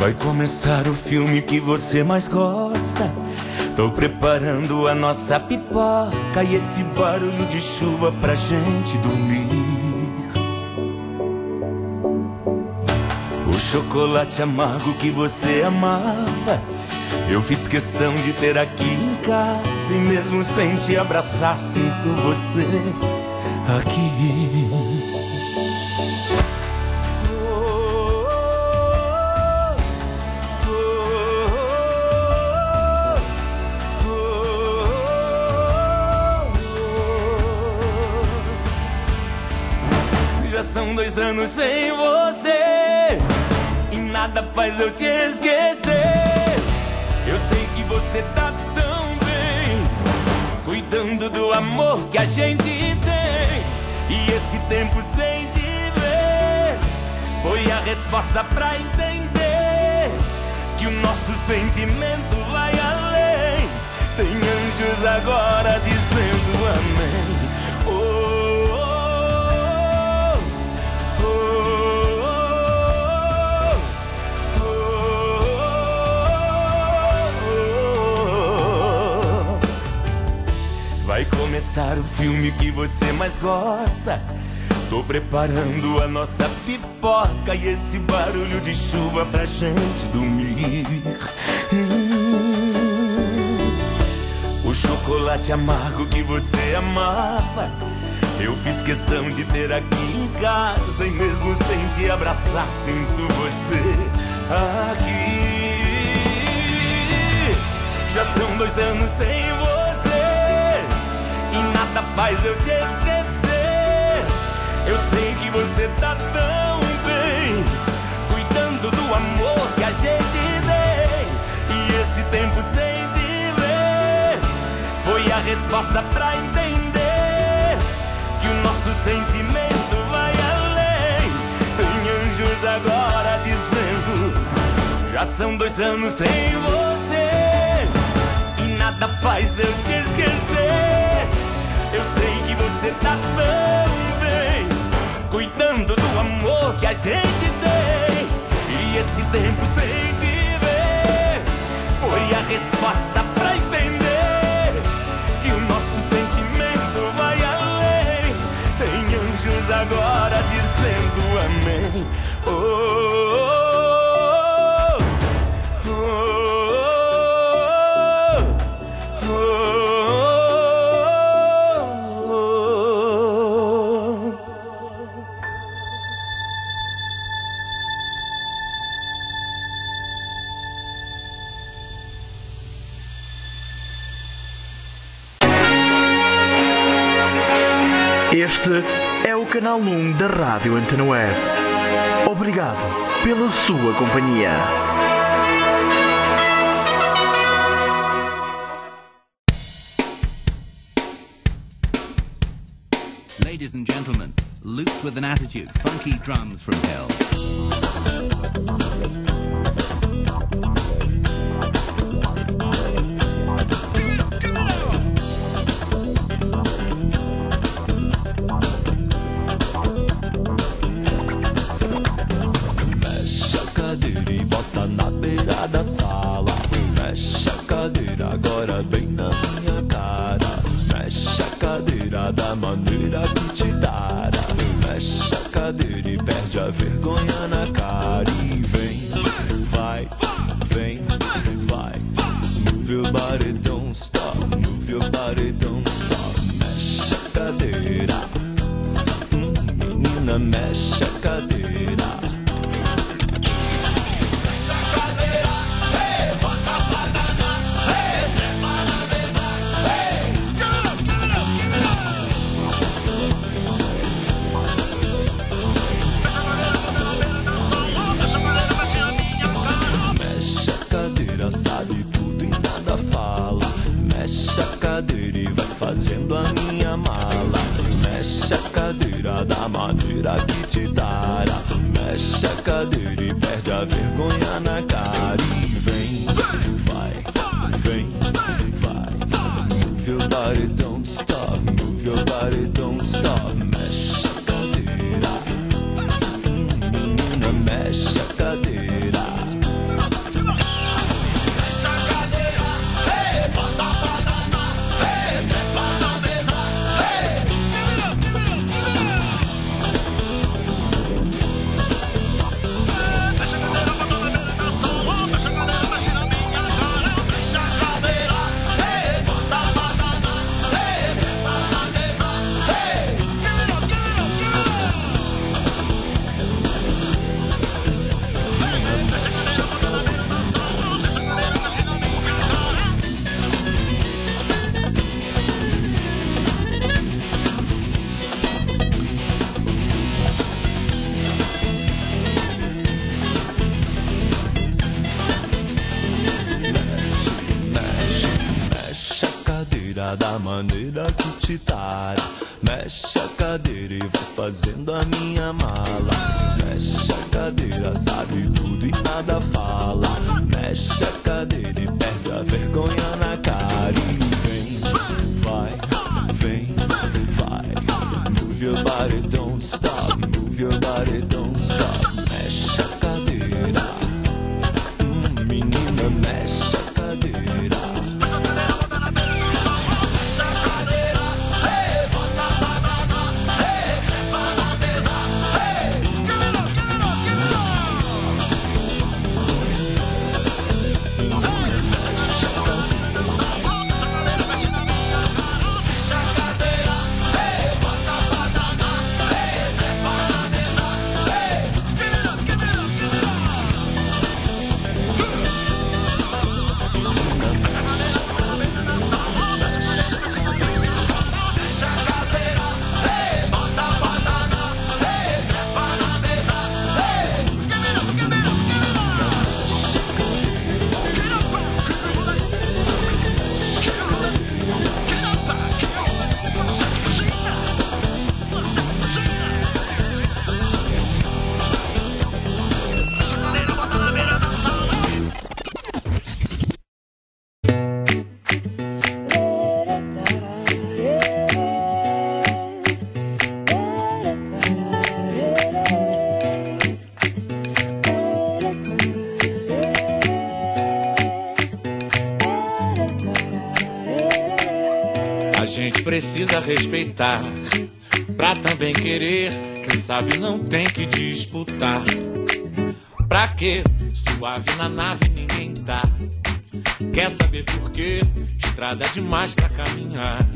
Vai começar o filme que você mais gosta. Tô preparando a nossa pipoca e esse barulho de chuva pra gente dormir. O chocolate amargo que você amava, eu fiz questão de ter aqui em casa. E mesmo sem te abraçar, sinto você aqui. Já são 2 anos sem você e nada faz eu te esquecer. Eu sei que você tá tão bem, cuidando do amor que a gente tem. E esse tempo sem te ver foi a resposta pra entender que o nosso sentimento vai além. Tem anjos agora dizendo amém. Vai começar o filme que você mais gosta. Tô preparando a nossa pipoca e esse barulho de chuva pra gente dormir. O chocolate amargo que você amava, eu fiz questão de ter aqui em casa. E mesmo sem te abraçar, sinto você aqui. Já são 2 anos sem você e nada faz eu te esquecer. Eu sei que você tá tão bem, cuidando do amor que a gente tem. E esse tempo sem te ver foi a resposta pra entender que o nosso sentimento vai além. Tem anjos agora dizendo: já são 2 anos sem você e nada faz eu te esquecer. Eu sei que você tá tão bem, cuidando do amor que a gente tem. E esse tempo sem te ver foi a resposta pra entender que o nosso sentimento vai além. Tem anjos agora dizendo amém. Este é o canal 1 da Rádio Antena Web. Obrigado pela sua companhia. Ladies and gentlemen, Luke's with an attitude, funky drums from hell. Mexe a cadeira e bota na beira da sala. Mexe a cadeira agora bem na minha cara. Mexe a cadeira da maneira que te dará. Mexe a cadeira e perde a vergonha na cara. E vem, vai, vem, vai. Move your body, don't stop. Move your body, don't stop. Mexe a cadeira. Menina, mexe a cadeira. Sabe tudo e nada fala. Mexe a cadeira e vai fazendo a minha mala. Mexe a cadeira da maneira que te dará. Mexe a cadeira e perde a vergonha na cara. E vem, vai, vem, vai. Move your body, don't stop. Move your body, don't stop. Mexe a cadeira. Menina, mexe a cadeira. cadeira da maneira que te tara. Mexe a cadeira e vai fazendo a minha mala. Mexe a cadeira, sabe tudo e nada fala. Mexe a cadeira e perde a vergonha na cara. E vem, vai, vem, vai. Move your body, don't stop. Move your body, don't stop. Mexe a cadeira, menina, mexe a cadeira. A gente precisa respeitar pra também querer. Quem sabe não tem que disputar. Pra quê? Suave na nave ninguém tá. Quer saber por quê? Estrada demais pra caminhar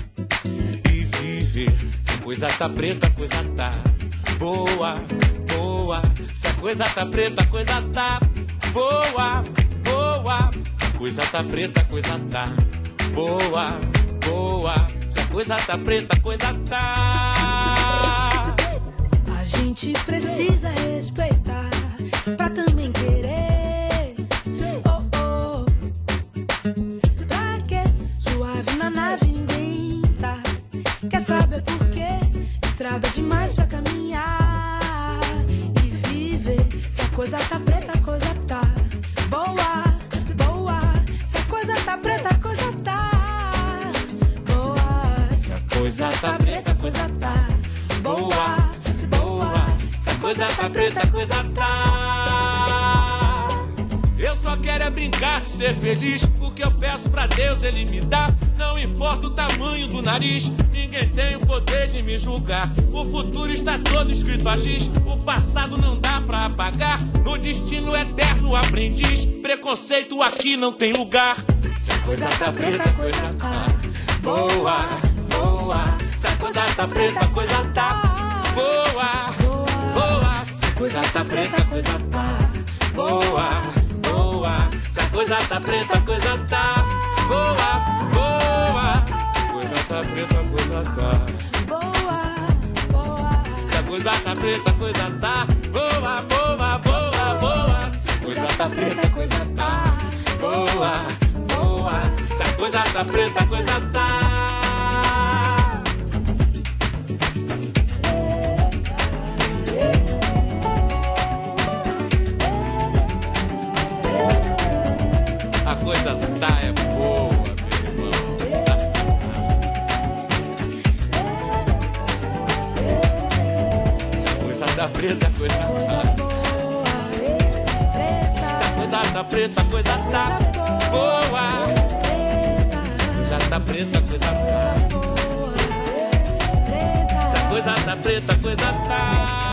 e viver. Se a coisa tá preta, a coisa tá boa, boa. Se a coisa tá preta, a coisa tá boa, boa. Se a coisa tá preta, a coisa tá boa, boa. Se a coisa tá preta, a coisa tá. A gente precisa respeitar pra também querer. Oh, oh. Pra quê? Suave na nave ninguém tá. Quer saber por quê? Estrada demais pra caminhar e viver. Se a coisa tá preta, a coisa tá boa, boa. Se a coisa tá preta, a coisa tá boa. Se a coisa tá preta, a coisa tá boa, boa. Se a coisa tá preta, a coisa tá. Eu só quero é brincar, ser feliz. O que eu peço pra Deus ele me dá. Não importa o tamanho do nariz, ninguém tem o poder de me julgar. O futuro está todo escrito a giz. O passado não dá pra apagar. No destino eterno aprendiz. Preconceito aqui não tem lugar. Se a coisa tá preta, a coisa tá boa, boa. Se a coisa tá preta, a coisa tá boa, boa. Se a coisa tá preta, a coisa tá boa, boa. Se a coisa tá preta, a coisa tá boa, boa. Se a coisa tá preta, a coisa tá boa, boa. Se a coisa tá preta, a coisa tá boa, boa, boa, boa. Se a coisa tá preta, a coisa tá boa, boa. Se a coisa tá preta, a coisa tá. A coisa tá é boa, meu irmão. Se a coisa tá preta, a coisa tá. Se a coisa tá preta, a coisa tá boa. Se a coisa tá preta, a coisa tá. Se a coisa tá preta, a coisa tá.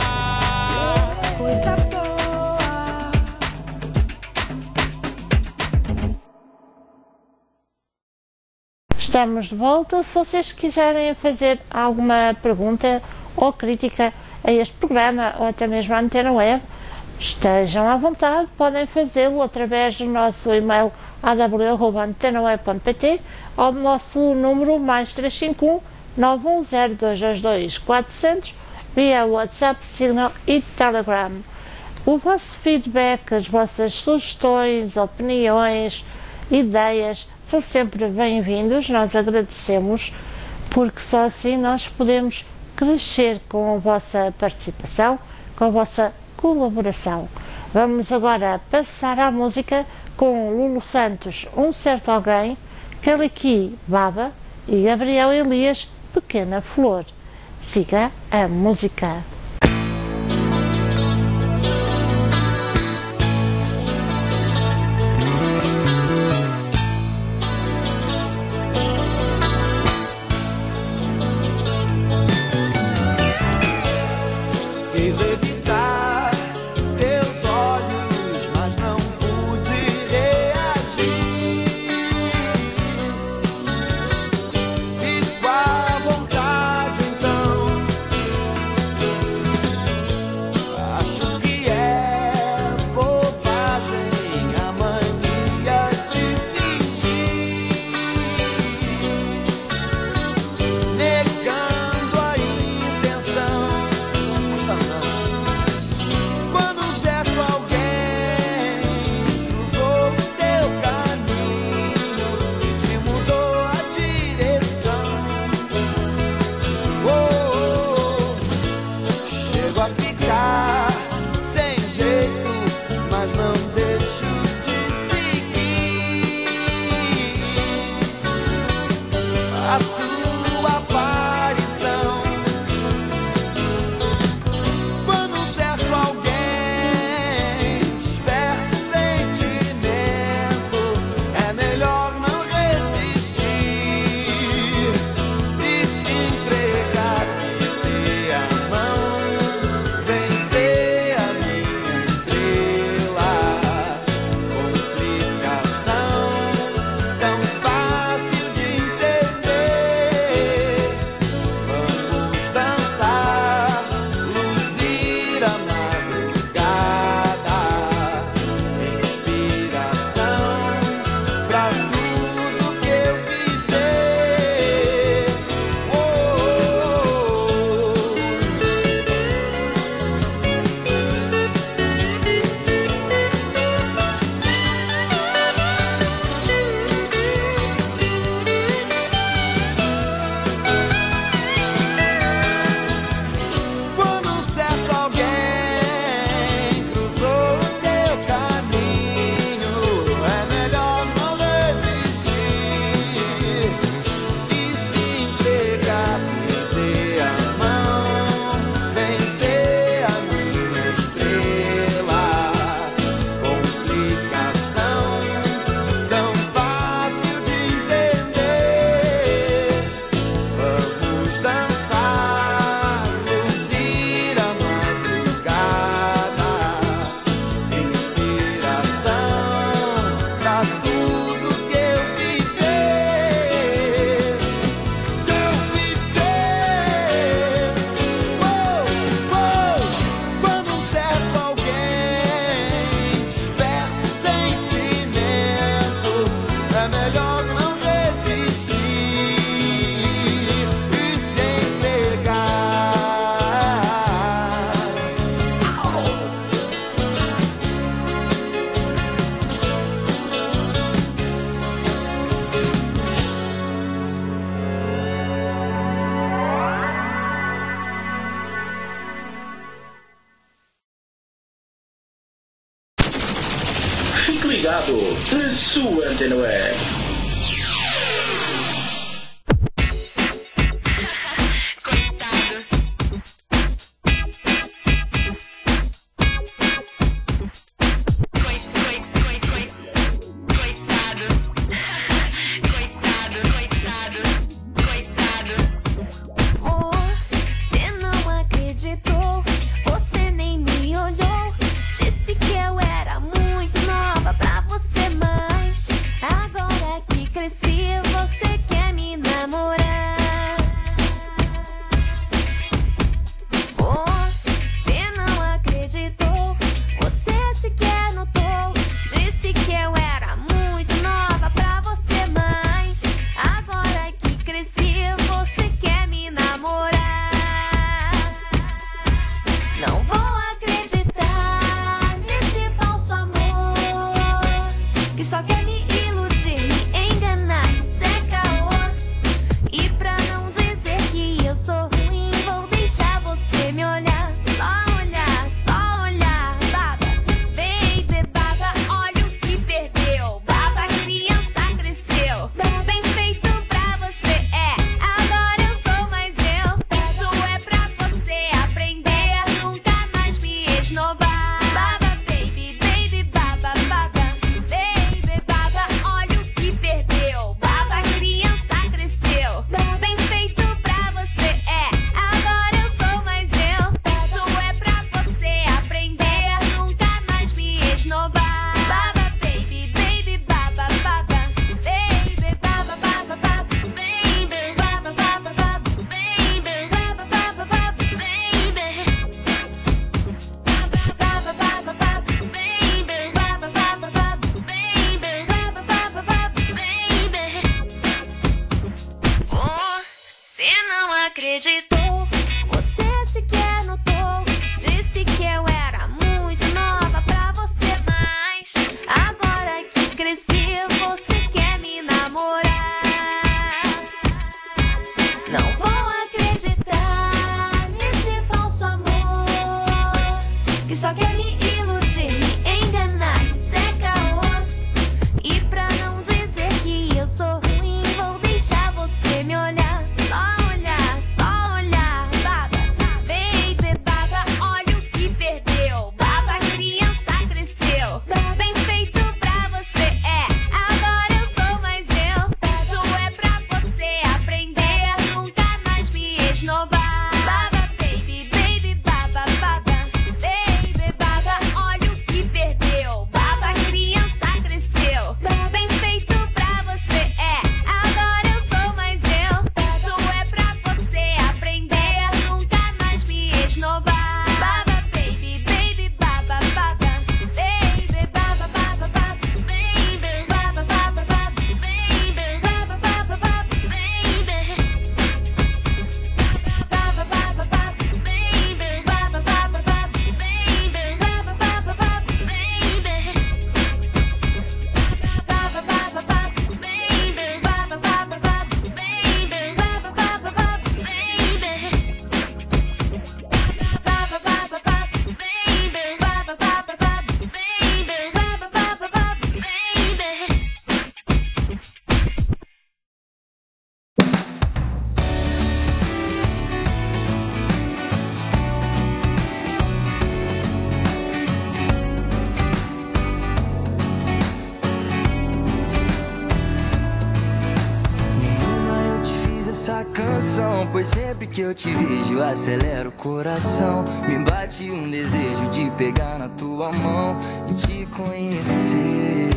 Coisa boa. Estamos de volta. Se vocês quiserem fazer alguma pergunta ou crítica a este programa ou até mesmo à Antena Web, estejam à vontade, podem fazê-lo através do nosso e-mail aw@antenaweb.pt ou do nosso número mais 351 910 400 via WhatsApp, Signal e Telegram. O vosso feedback, as vossas sugestões, opiniões, ideias são sempre bem-vindos, nós agradecemos, porque só assim nós podemos crescer com a vossa participação, com a vossa colaboração. Vamos agora passar à música com Lulu Santos, Um Certo Alguém, Caliqui, Baba e Gabriel Elias, Pequena Flor. Siga a música. ligado na sua Antena Web. Só quer me iludir, me enganar. acreditou. Você sequer notou. Disse que eu era muito nova pra você, mas agora que cresci você quer me namorar. Não vou acreditar nesse falso amor que só quer me iludir, me enganar. Isso é caô. E pra não dizer que eu sou ruim, vou deixar você me olhar. Só olhar, só olhar. Baba, baby, baba, olha o que perdeu. Baba, criança cresceu. Bem feito pra você, é. Agora eu sou mais eu. Isso é pra você aprender a nunca mais me esnobar. Baba, baby, baby, baba, baba, baby, baba, olha o que perdeu. Baba, criança cresceu. Bem feito pra você, é. Agora eu sou mais eu. Isso é pra você aprender a nunca mais me esnobar. Baba, baby, baby, baba, baba, baby, baba, baba, baba, baby, baba, baba, baba, baby, baba, baba, baba, baby, baba, baba, baba, baby, baba, baba, baba, baby, baba, baba, baba, essa canção, pois sempre que eu te vejo acelera o coração. Me bate um desejo de pegar na tua mão e te conhecer.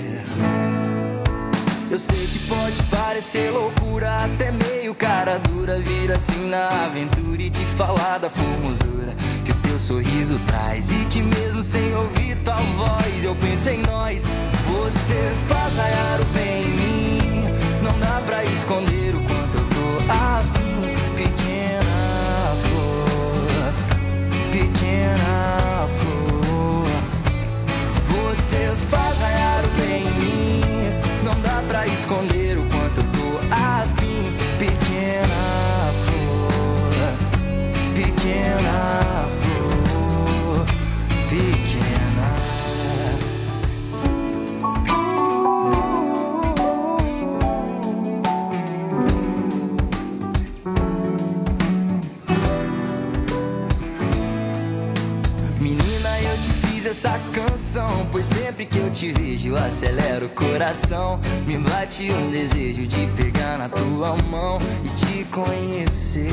Eu sei que pode parecer loucura, até meio cara dura, vir assim na aventura e te falar da formosura que o teu sorriso traz, e que mesmo sem ouvir tua voz eu penso em nós. Você faz raiar o bem em mim, não dá pra esconder o quanto eu tô afim. Pequena flor, pequena flor, você faz raiar o bem em mim, não dá pra esconder o quanto eu tô afim. Pequena flor, pequena flor, pequena. Menina, eu te fiz essa canção, pois sempre que eu te vejo eu acelero o coração. Me bate um desejo de pegar na tua mão e te conhecer.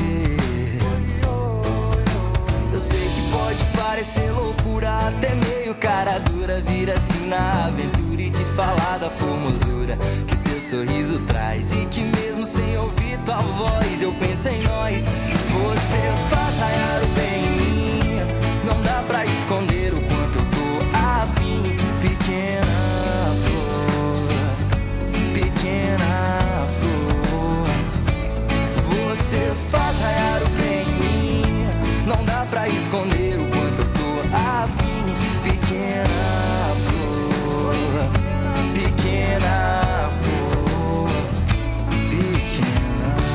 Eu sei que pode parecer loucura, até meio cara dura, vir assim na aventura e te falar da formosura que teu sorriso traz, e que mesmo sem ouvir tua voz eu penso em nós. Você faz raiar o bem em mim, não dá pra esconder o quanto eu tô afim. Pequena flor, pequena flor, você faz raiar o bem em mim, não dá pra esconder o quanto eu tô afim. Pequena flor, pequena flor, pequena.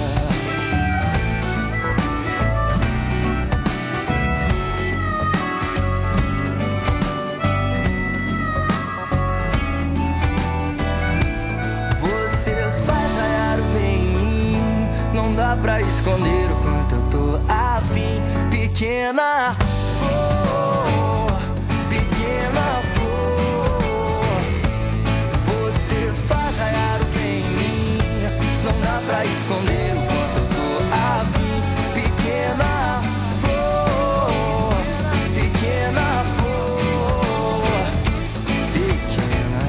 Você faz raiar o bem em mim, não dá pra esconder o quanto eu tô afim. Pequena flor, pequena flor, você faz raiar o bem em mim, não dá pra esconder o quanto eu tô afim. Pequena flor, pequena flor, pequena.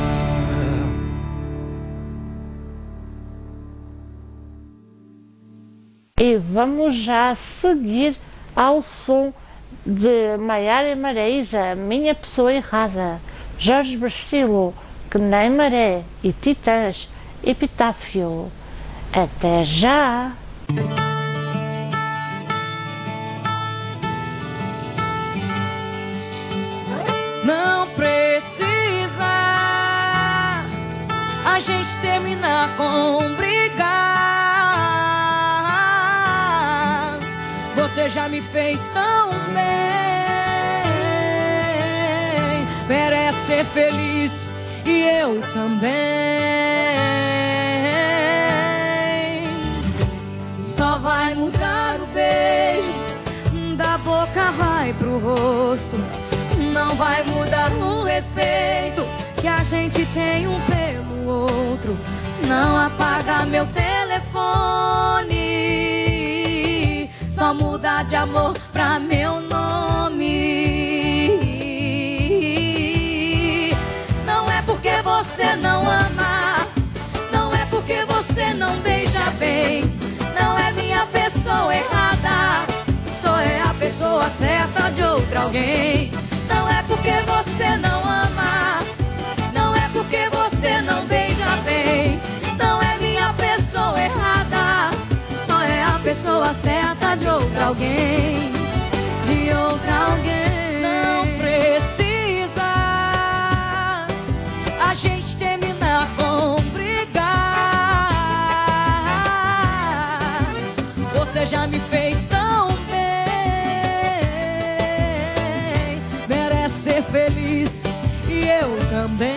E vamos já seguir ao som de Maiara e Marisa, Minha Pessoa Errada, Jorge Versilo, Que Nem Maré e Titãs, Epitáfio. Até já! Não precisa a gente terminar com brigar. Você já me fez tão bem, merece ser feliz e eu também. Só vai mudar o beijo, da boca vai pro rosto. Não vai mudar o respeito que a gente tem um pelo outro. Não apaga meu telefone, só muda de amor pra meu nome. Não é porque você não ama, não é porque você não beija bem. Não é minha pessoa errada, só é a pessoa certa de outra alguém. Não é porque você não ama, não é porque você não beija bem. Não é minha pessoa errada, só é a pessoa certa de outra alguém. De outra alguém. Não precisa a gente terminar com brigar. Você já me fez tão bem, merece ser feliz e eu também.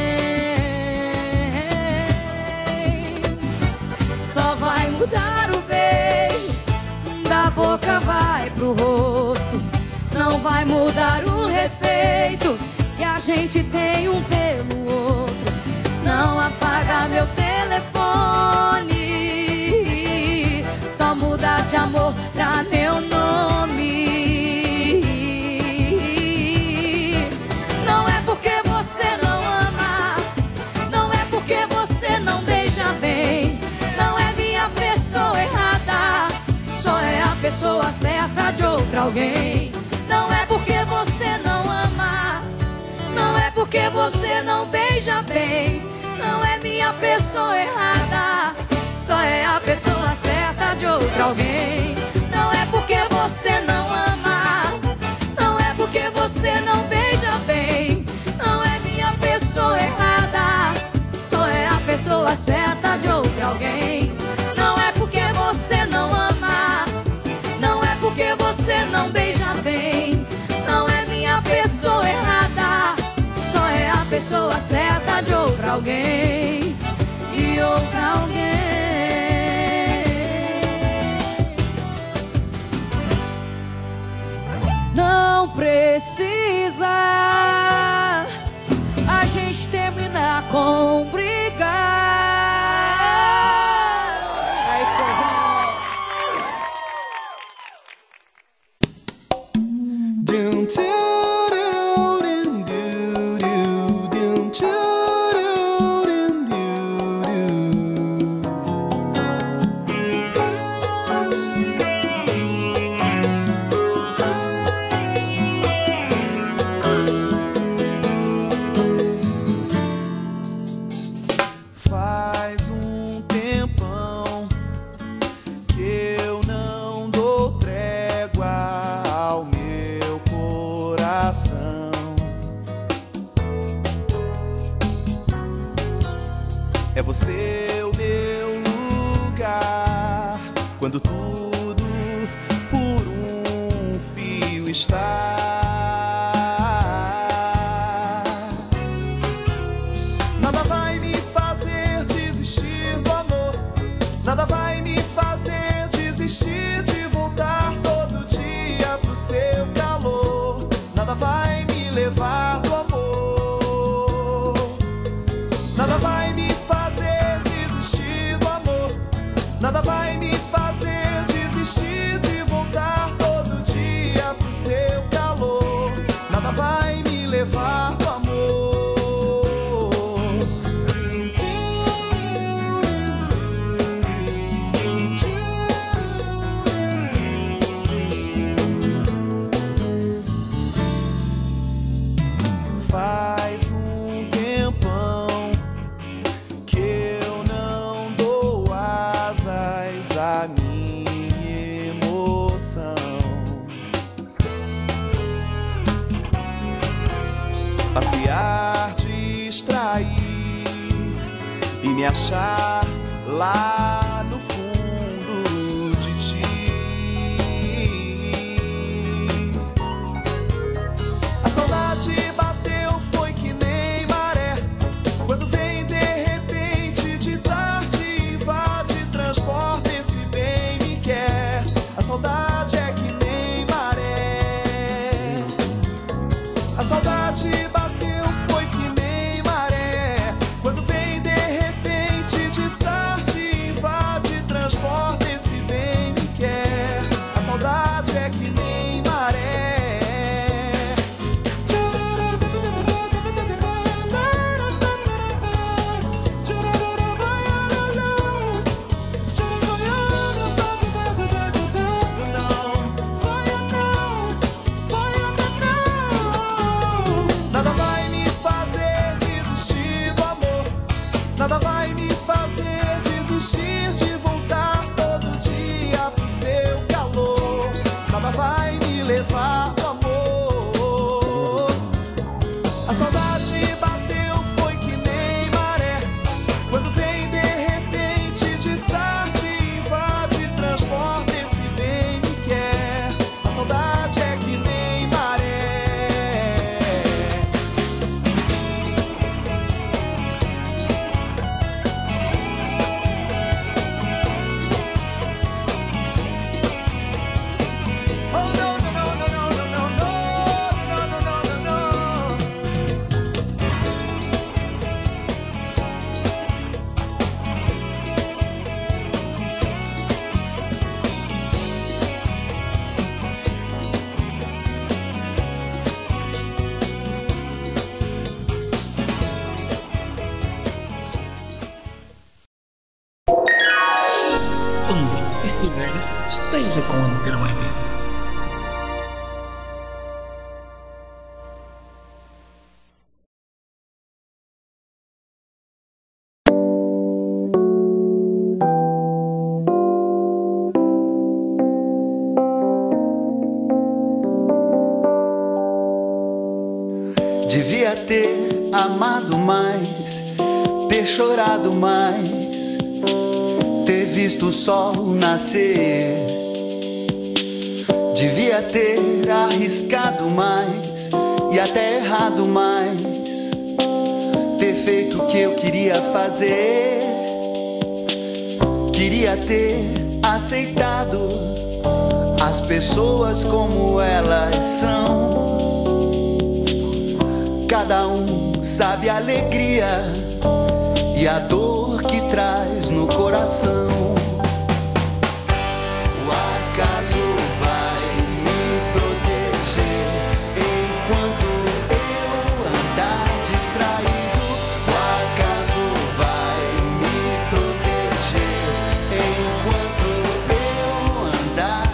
Só vai mudar o beijo, da boca vai pro rosto. Não vai mudar o respeito que a gente tem um pelo outro. Não apaga meu telefone, só muda de amor pra meu nome. Não é porque você não ama, não é porque você não beija bem. Não é minha pessoa errada, só é a pessoa certa de outra alguém. Não é porque você não ama, não é porque você não beija bem. Não é minha pessoa errada, só é a pessoa certa de outra alguém. Não é porque você não ama, não é porque você não beija bem. Não é minha pessoa errada, só é a pessoa certa de outra alguém. Não é porque você não ama, não é porque você não beija bem. Não é minha pessoa errada, só é a pessoa certa de outra alguém. De outra alguém. Não precisa a gente terminar com brigar. É isso, Faz um tempão que eu não dou trégua ao meu coração. É você o meu lugar quando tudo por um fio está. Nada vai me fazer desistir do amor, nada vai me fazer desistir de voltar todo dia pro seu calor. Nada vai me levar do amor, nada vai me fazer desistir do amor, nada vai me fazer desistir de voltar todo dia pro seu calor. Nada vai me levar do amor. distrair e me achar lá no fundo de ti. A saudade bateu, foi que nem maré, quando vem de repente, de tarde, invade, transporta, esse bem me quer. A saudade é que nem maré. A saudade bateu, foi que nem maré, quando vem de repente, de tarde, invade, transporta, esse bem me quer. A saudade é que nem maré. Nada vai me fazer desistir do amor, nada vai me fazer desistir de voltar todo dia pro seu calor, nada vai me levar ao amor. A saudade bateu, foi que nem maré, quando vem de repente, de tarde, invade, transporta, esse bem me quer. A saudade é que nem maré. Oh, no, no, no, no, no, no, no, no, no, no, no, no. Onde estiver, esteja com a Antena Web. Devia ter amado mais, ter chorado mais, ter visto o sol nascer. Devia ter arriscado mais e até errado mais, ter feito o que eu queria fazer. Queria ter aceitado as pessoas como elas são. Cada um sabe a alegria e a dor que traz no coração. O acaso vai me proteger enquanto eu andar distraído. O acaso vai me proteger enquanto eu andar.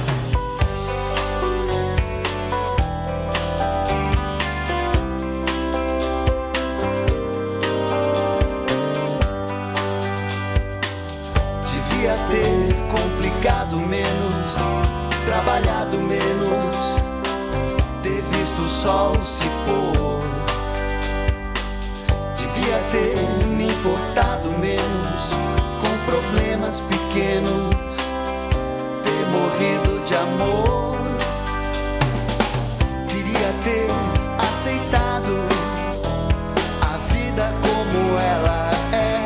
Devia ter complicado menos, trabalhado menos, ter visto o sol se pôr. Devia ter me importado menos com problemas pequenos, ter morrido de amor. Queria ter aceitado a vida como ela é.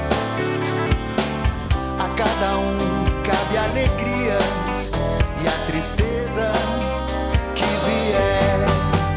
A cada um cabe alegrias e a tristeza que vier.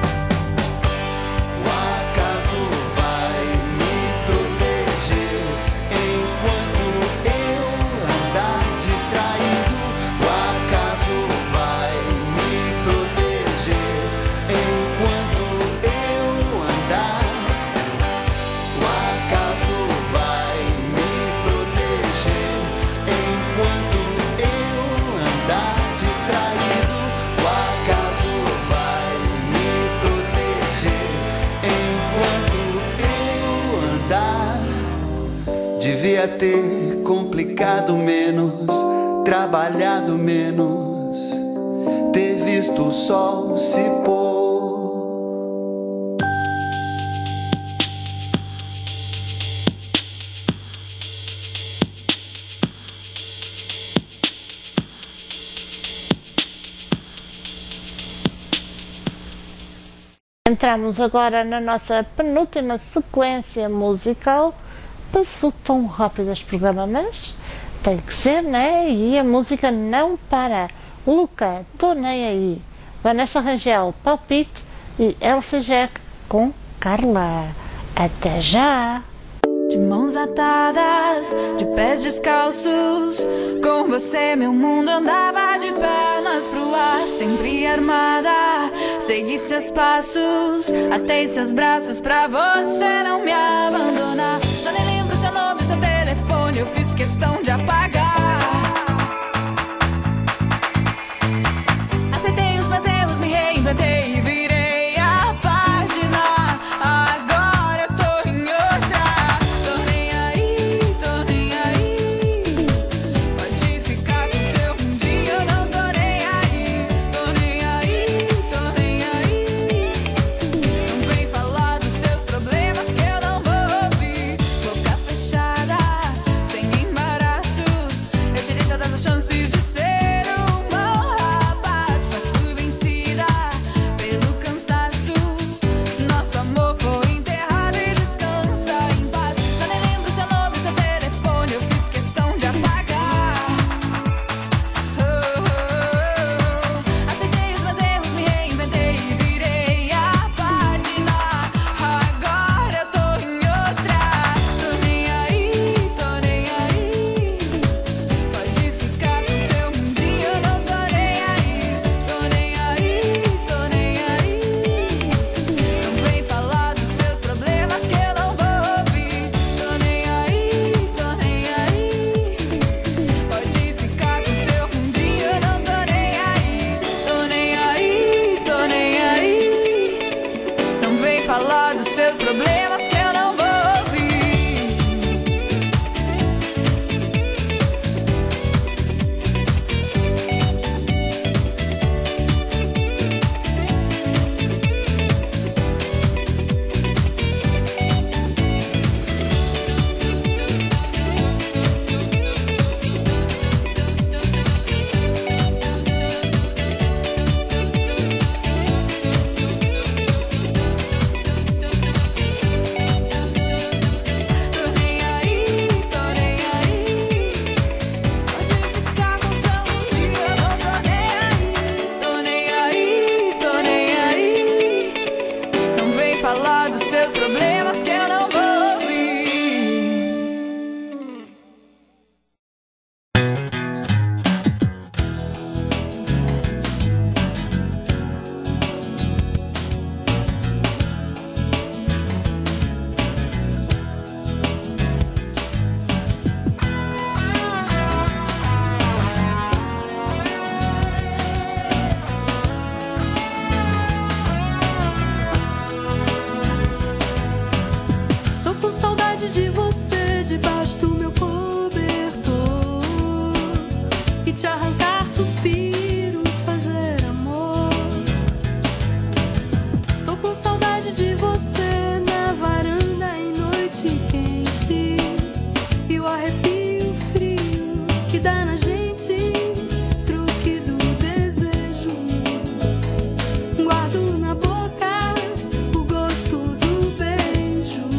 O acaso vai me proteger enquanto eu andar distraído. O acaso vai me proteger enquanto eu andar. O acaso vai me proteger enquanto eu andar distraído. O acaso vai me proteger enquanto eu andar. Devia ter complicado menos, trabalhado menos, ter visto o sol se pôr. Entramos agora na nossa penúltima sequência musical. Passou tão rápido este programa, mas tem que ser, né? E a música não para. Luca, tô nem aí. Vanessa Rangel, Palpite e Elsa Jack com Carla. Até já! De mãos atadas, de pés descalços, com você meu mundo andava de pernas pro ar, sempre armada. Segui seus passos, atei seus braços pra você não me abandonar. Só nem lembro seu nome, seu telefone, eu fiz questão de apagar. Aceitei os meus erros, me reinventei e virei a página. Agora eu tô em outra. Tô nem aí, tô nem aí. Pode ficar com seu um dia, eu não tô nem aí. Tô nem aí, tô nem aí. Não vem falar dos seus problemas que eu não vou ouvir. Boca fechada, sem embaraços. Eu te dei todas as chances de ser um bom rapaz, mas fui vencida pelo cansaço. Nosso amor foi enterrado e descansa em paz. Só nem lembro seu nome, seu telefone, eu fiz questão de apagar. Aceitei os meus erros, me reinventei e virei a página. Agora eu tô em outra. Tô nem aí, tô nem aí. Pode ficar com seu um dia, eu não tô nem aí. Tô nem aí, tô nem aí. Não vem falar dos seus problemas que eu não vou ouvir. Tô nem aí, tô nem aí. Pode ficar com seu um dia, eu não tô nem aí. Tô nem aí, tô nem aí. Não vem falar dos seus problemas que eu não vou ouvir. Tô nem aí, tô nem aí. Pode ficar com seu um dia, eu não tô nem aí. Tô nem aí, tô nem aí. Não vem falar dos seus problemas que eu não vou ouvir. Tô com saudade de você debaixo do meu cobertor e te arrancar suspiros, fazer amor. Tô com saudade de você na varanda em noite quente e o arrepio frio que dá na gente, truque do desejo. Guardo na boca o gosto do beijo.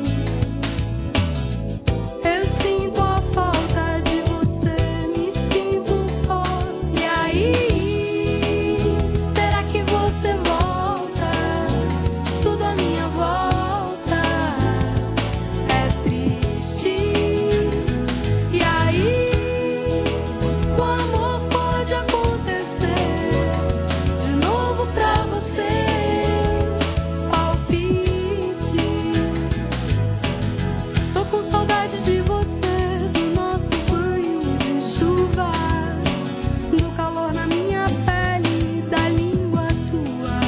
Eu sinto a falta de você, me sinto só. E aí, será que você volta? Tudo à minha volta é triste. E aí, o amor pode acontecer de novo pra você. Palpite. Tô com saudade de você, do nosso banho de chuva, do calor na minha pele, da língua tua.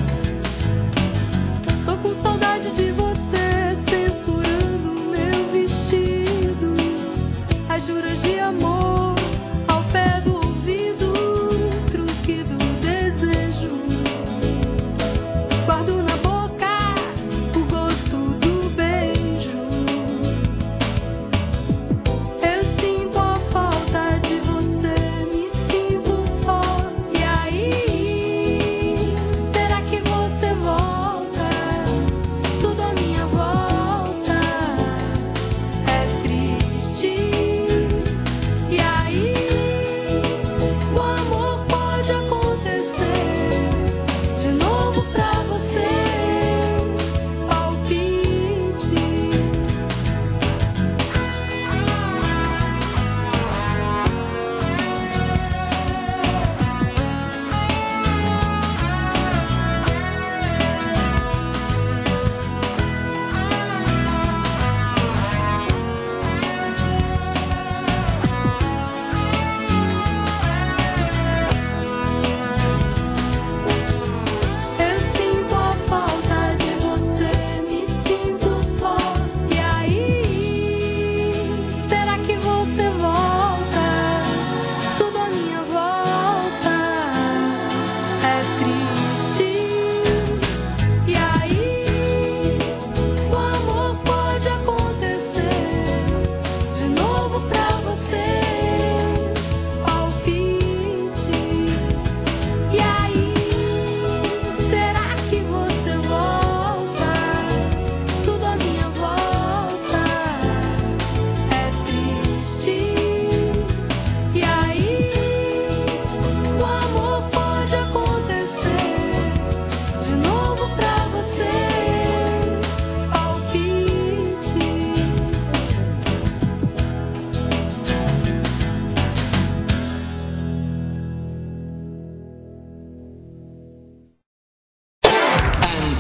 Tô com saudade de você, censurando meu vestido, as juras de amor ao pé do ouvido, truque do desejo. Guardo na boca o gosto do beijo. Eu sinto a falta de você, me sinto só. E aí, será que você volta?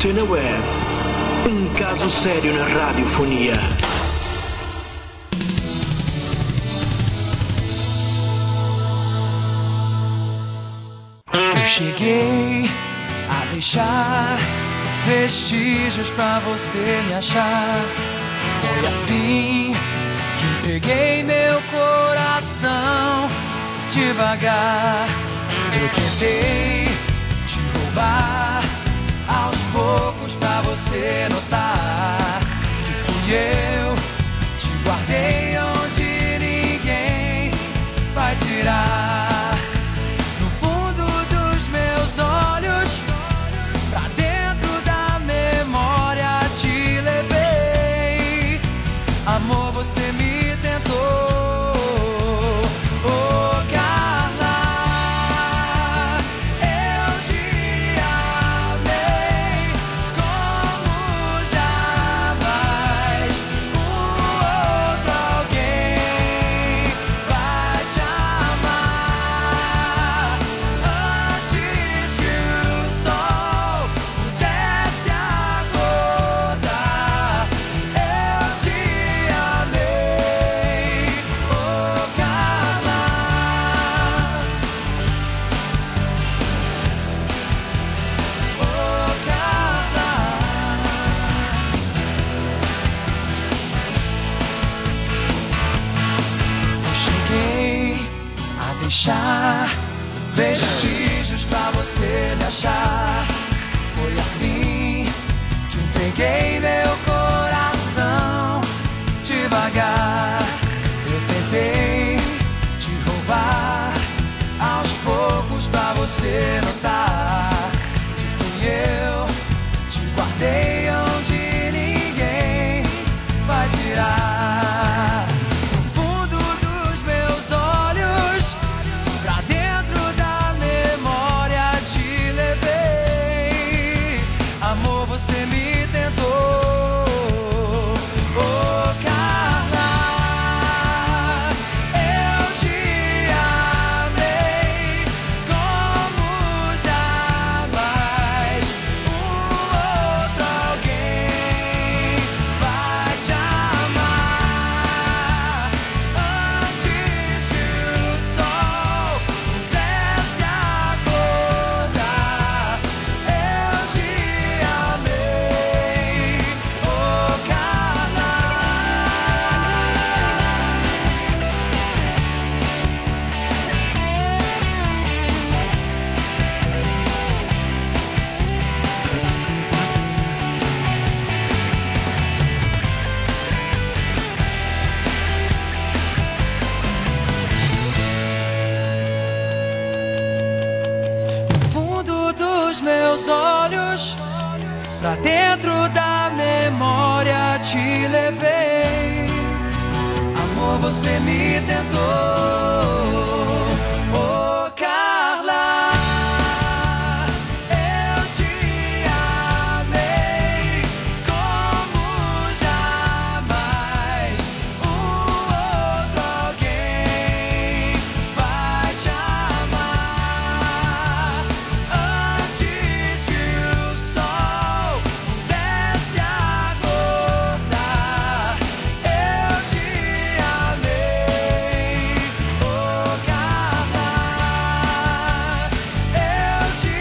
Antena Web. Um caso sério na radiofonia. Eu cheguei a deixar vestígios pra você me achar. Foi assim que entreguei meu coração devagar. Eu tentei te roubar aos poucos pra você notar que fui eu. Te guardei onde ninguém vai tirar. No fundo dos meus olhos, pra dentro da memória te levei. Amor, você me tentou. Vestígios pra você me achar. Foi assim que entreguei meu coração devagar. Eu tentei te roubar aos poucos pra você notar que fui eu. Te guardei onde ninguém vai tirar. No fundo dos meus olhos, pra dentro da memória te levei. Amor, você me tentou. Oh, Carla, eu te amei como jamais outro alguém vai te amar. Antes que o sol pudesse acordar, eu te amei. Oh, Carla. No fundo dos meus olhos, pra dentro da memória te levei. Amor, você me tentou. Oh, Carla, eu te amei como jamais outro alguém vai te amar. Antes que o sol pudesse acordar, eu te amei. Oh, Carla, eu te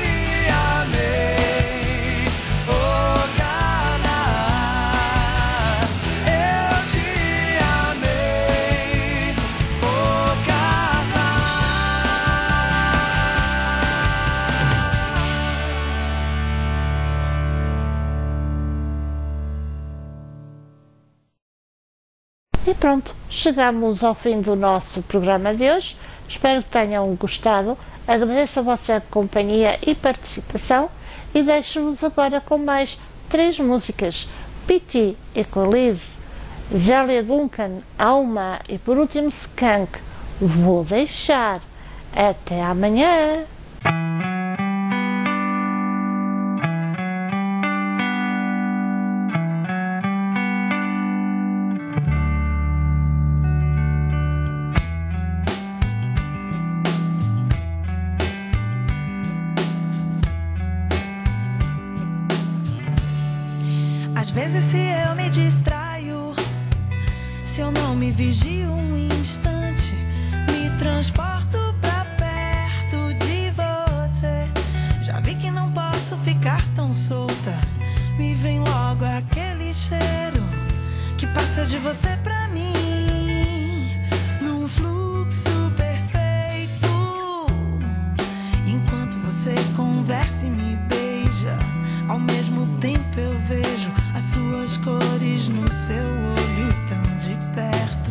amei. Oh, Carla, eu te amei. Oh, Carla. E pronto, chegamos ao fim do nosso programa de hoje. Espero que tenham gostado. Agradeço a vossa companhia e participação e deixo-vos agora com mais 3 músicas: Pity e Colise, Zélia Duncan, Alma e por último Skank. Vou deixar. Até amanhã. vigio um instante, me transporto pra perto de você. Já vi que não posso ficar tão solta, me vem logo aquele cheiro que passa de você pra mim, num fluxo perfeito. Enquanto você conversa e me beija, ao mesmo tempo eu vejo as suas cores no seu olho tão de perto.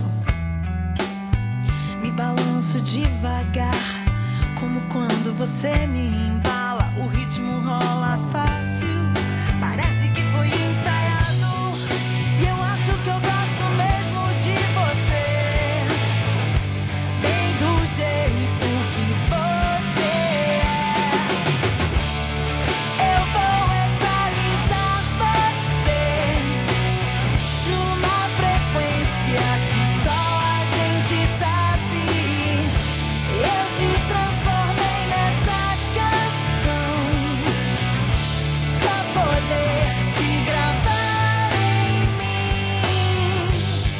Me balanço devagar, como quando você me embala. O ritmo rola fácil, parece que foi ensaiado. E eu acho que eu gosto mesmo de você, bem do jeito que você é. Eu vou equalizar você numa frequência que só a gente sabe. Eu te transformei nessa canção pra poder te gravar em mim.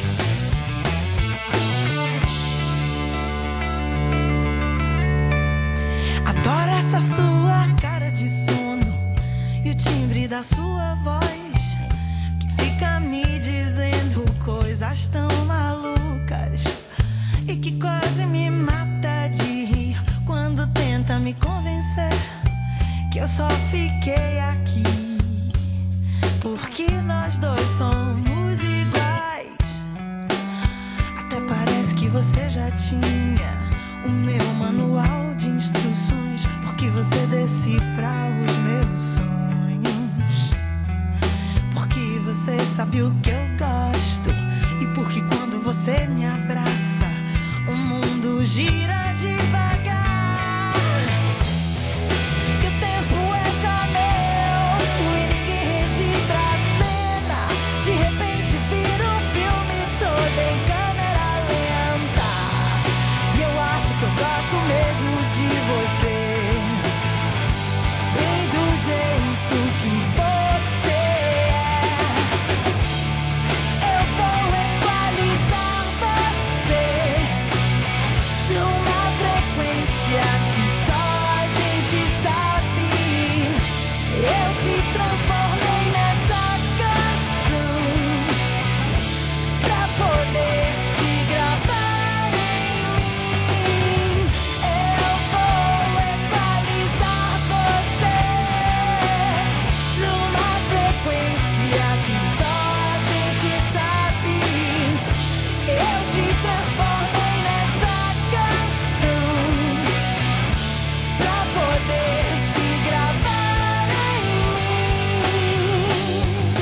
Adoro essa sua cara de sono e o timbre da sua voz, que fica me dizendo coisas tão malucas e que quase me mata de rir quando tenta me convencer que eu só fiquei aqui porque nós dois somos iguais. Até parece que você já tinha o meu manual de instruções, porque você decifra os meus sonhos, porque você sabe o que eu gosto e porque quando você me abraça o mundo gira devagar. Que o tempo é só meu e ninguém registra a cena. De repente vira um filme todo em câmera lenta. E eu acho que eu gosto mesmo de você, bem do jeito que você é. Eu vou equalizar você numa frequência que só a gente sabe. Eu te transformei nessa canção pra poder te gravar em mim. Eu vou equalizar você numa frequência que só a gente sabe. Eu te transformei nessa canção pra poder te gravar em mim.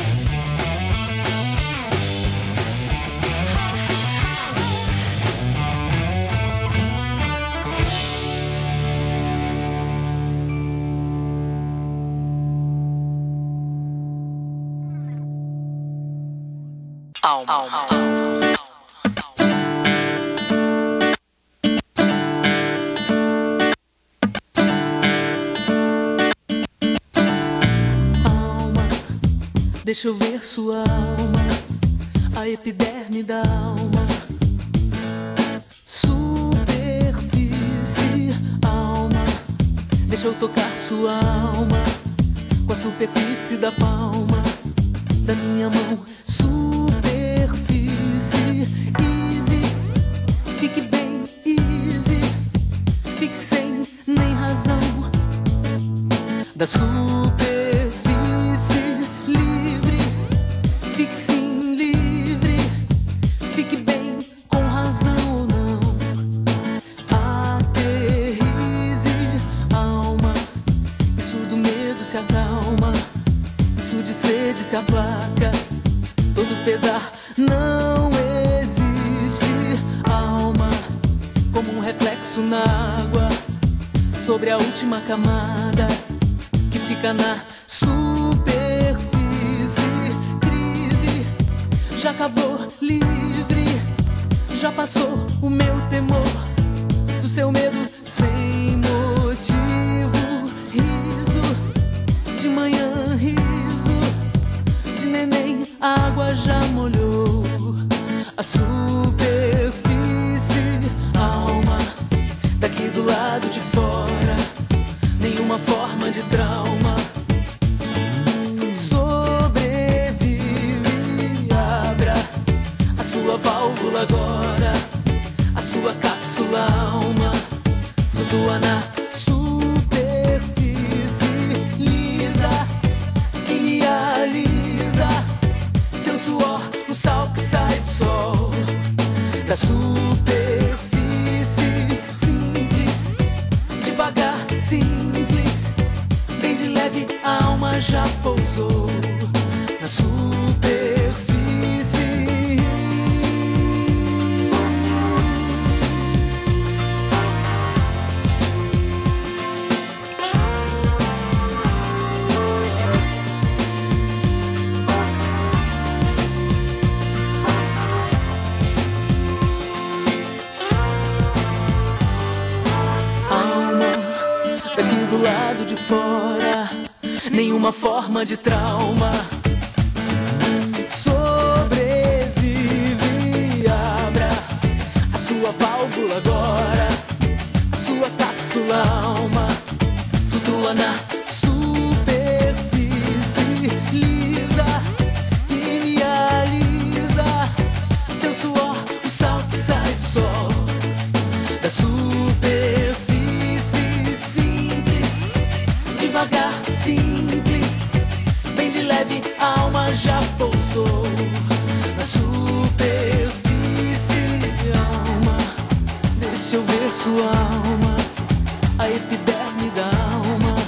Alma. Deixa eu ver sua alma, a epiderme da alma. Superfície, alma. Deixa eu tocar sua alma com a superfície da palma da minha mão. Superfície, easy. Fique bem, easy. Fique sem nem razão da superfície. Fique sim livre, fique bem com razão ou não. Aterrize, alma. Isso do medo se acalma, isso de sede se aplaca. Todo pesar não existe, alma. Como um reflexo na água, sobre a última camada que fica na superfície. Já acabou, livre, já passou o meu temor, do seu medo sem motivo. Riso, de manhã riso, de neném a água já molhou a superfície. superfície. Simples, devagar, simples, bem de leve, a alma já pousou na superfície. Daqui do lado de fora, nenhuma forma de trauma. Sobrevive, abra a sua válvula agora, a sua cápsula alma flutua na superfície lisa e me alisa. Seu suor, o sal que sai do sol da superfície. Devagar, simples, bem de leve, a alma já pousou na superfície. Alma, deixa eu ver sua alma, a epiderme da alma.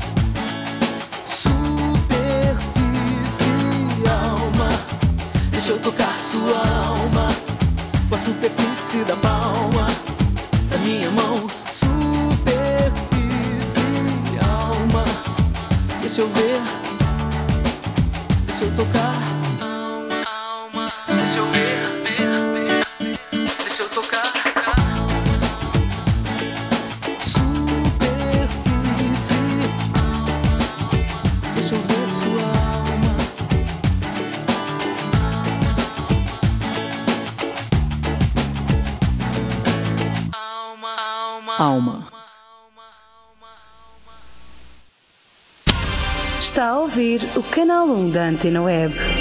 Superfície, alma, deixa eu tocar sua alma com a superfície da palma da minha mão. Deixa eu ver, deixa eu tocar, deixa eu ver, deixa eu tocar. Superfície, deixa eu ver sua alma. Alma. Está a ouvir o canal 1 da Antena Web.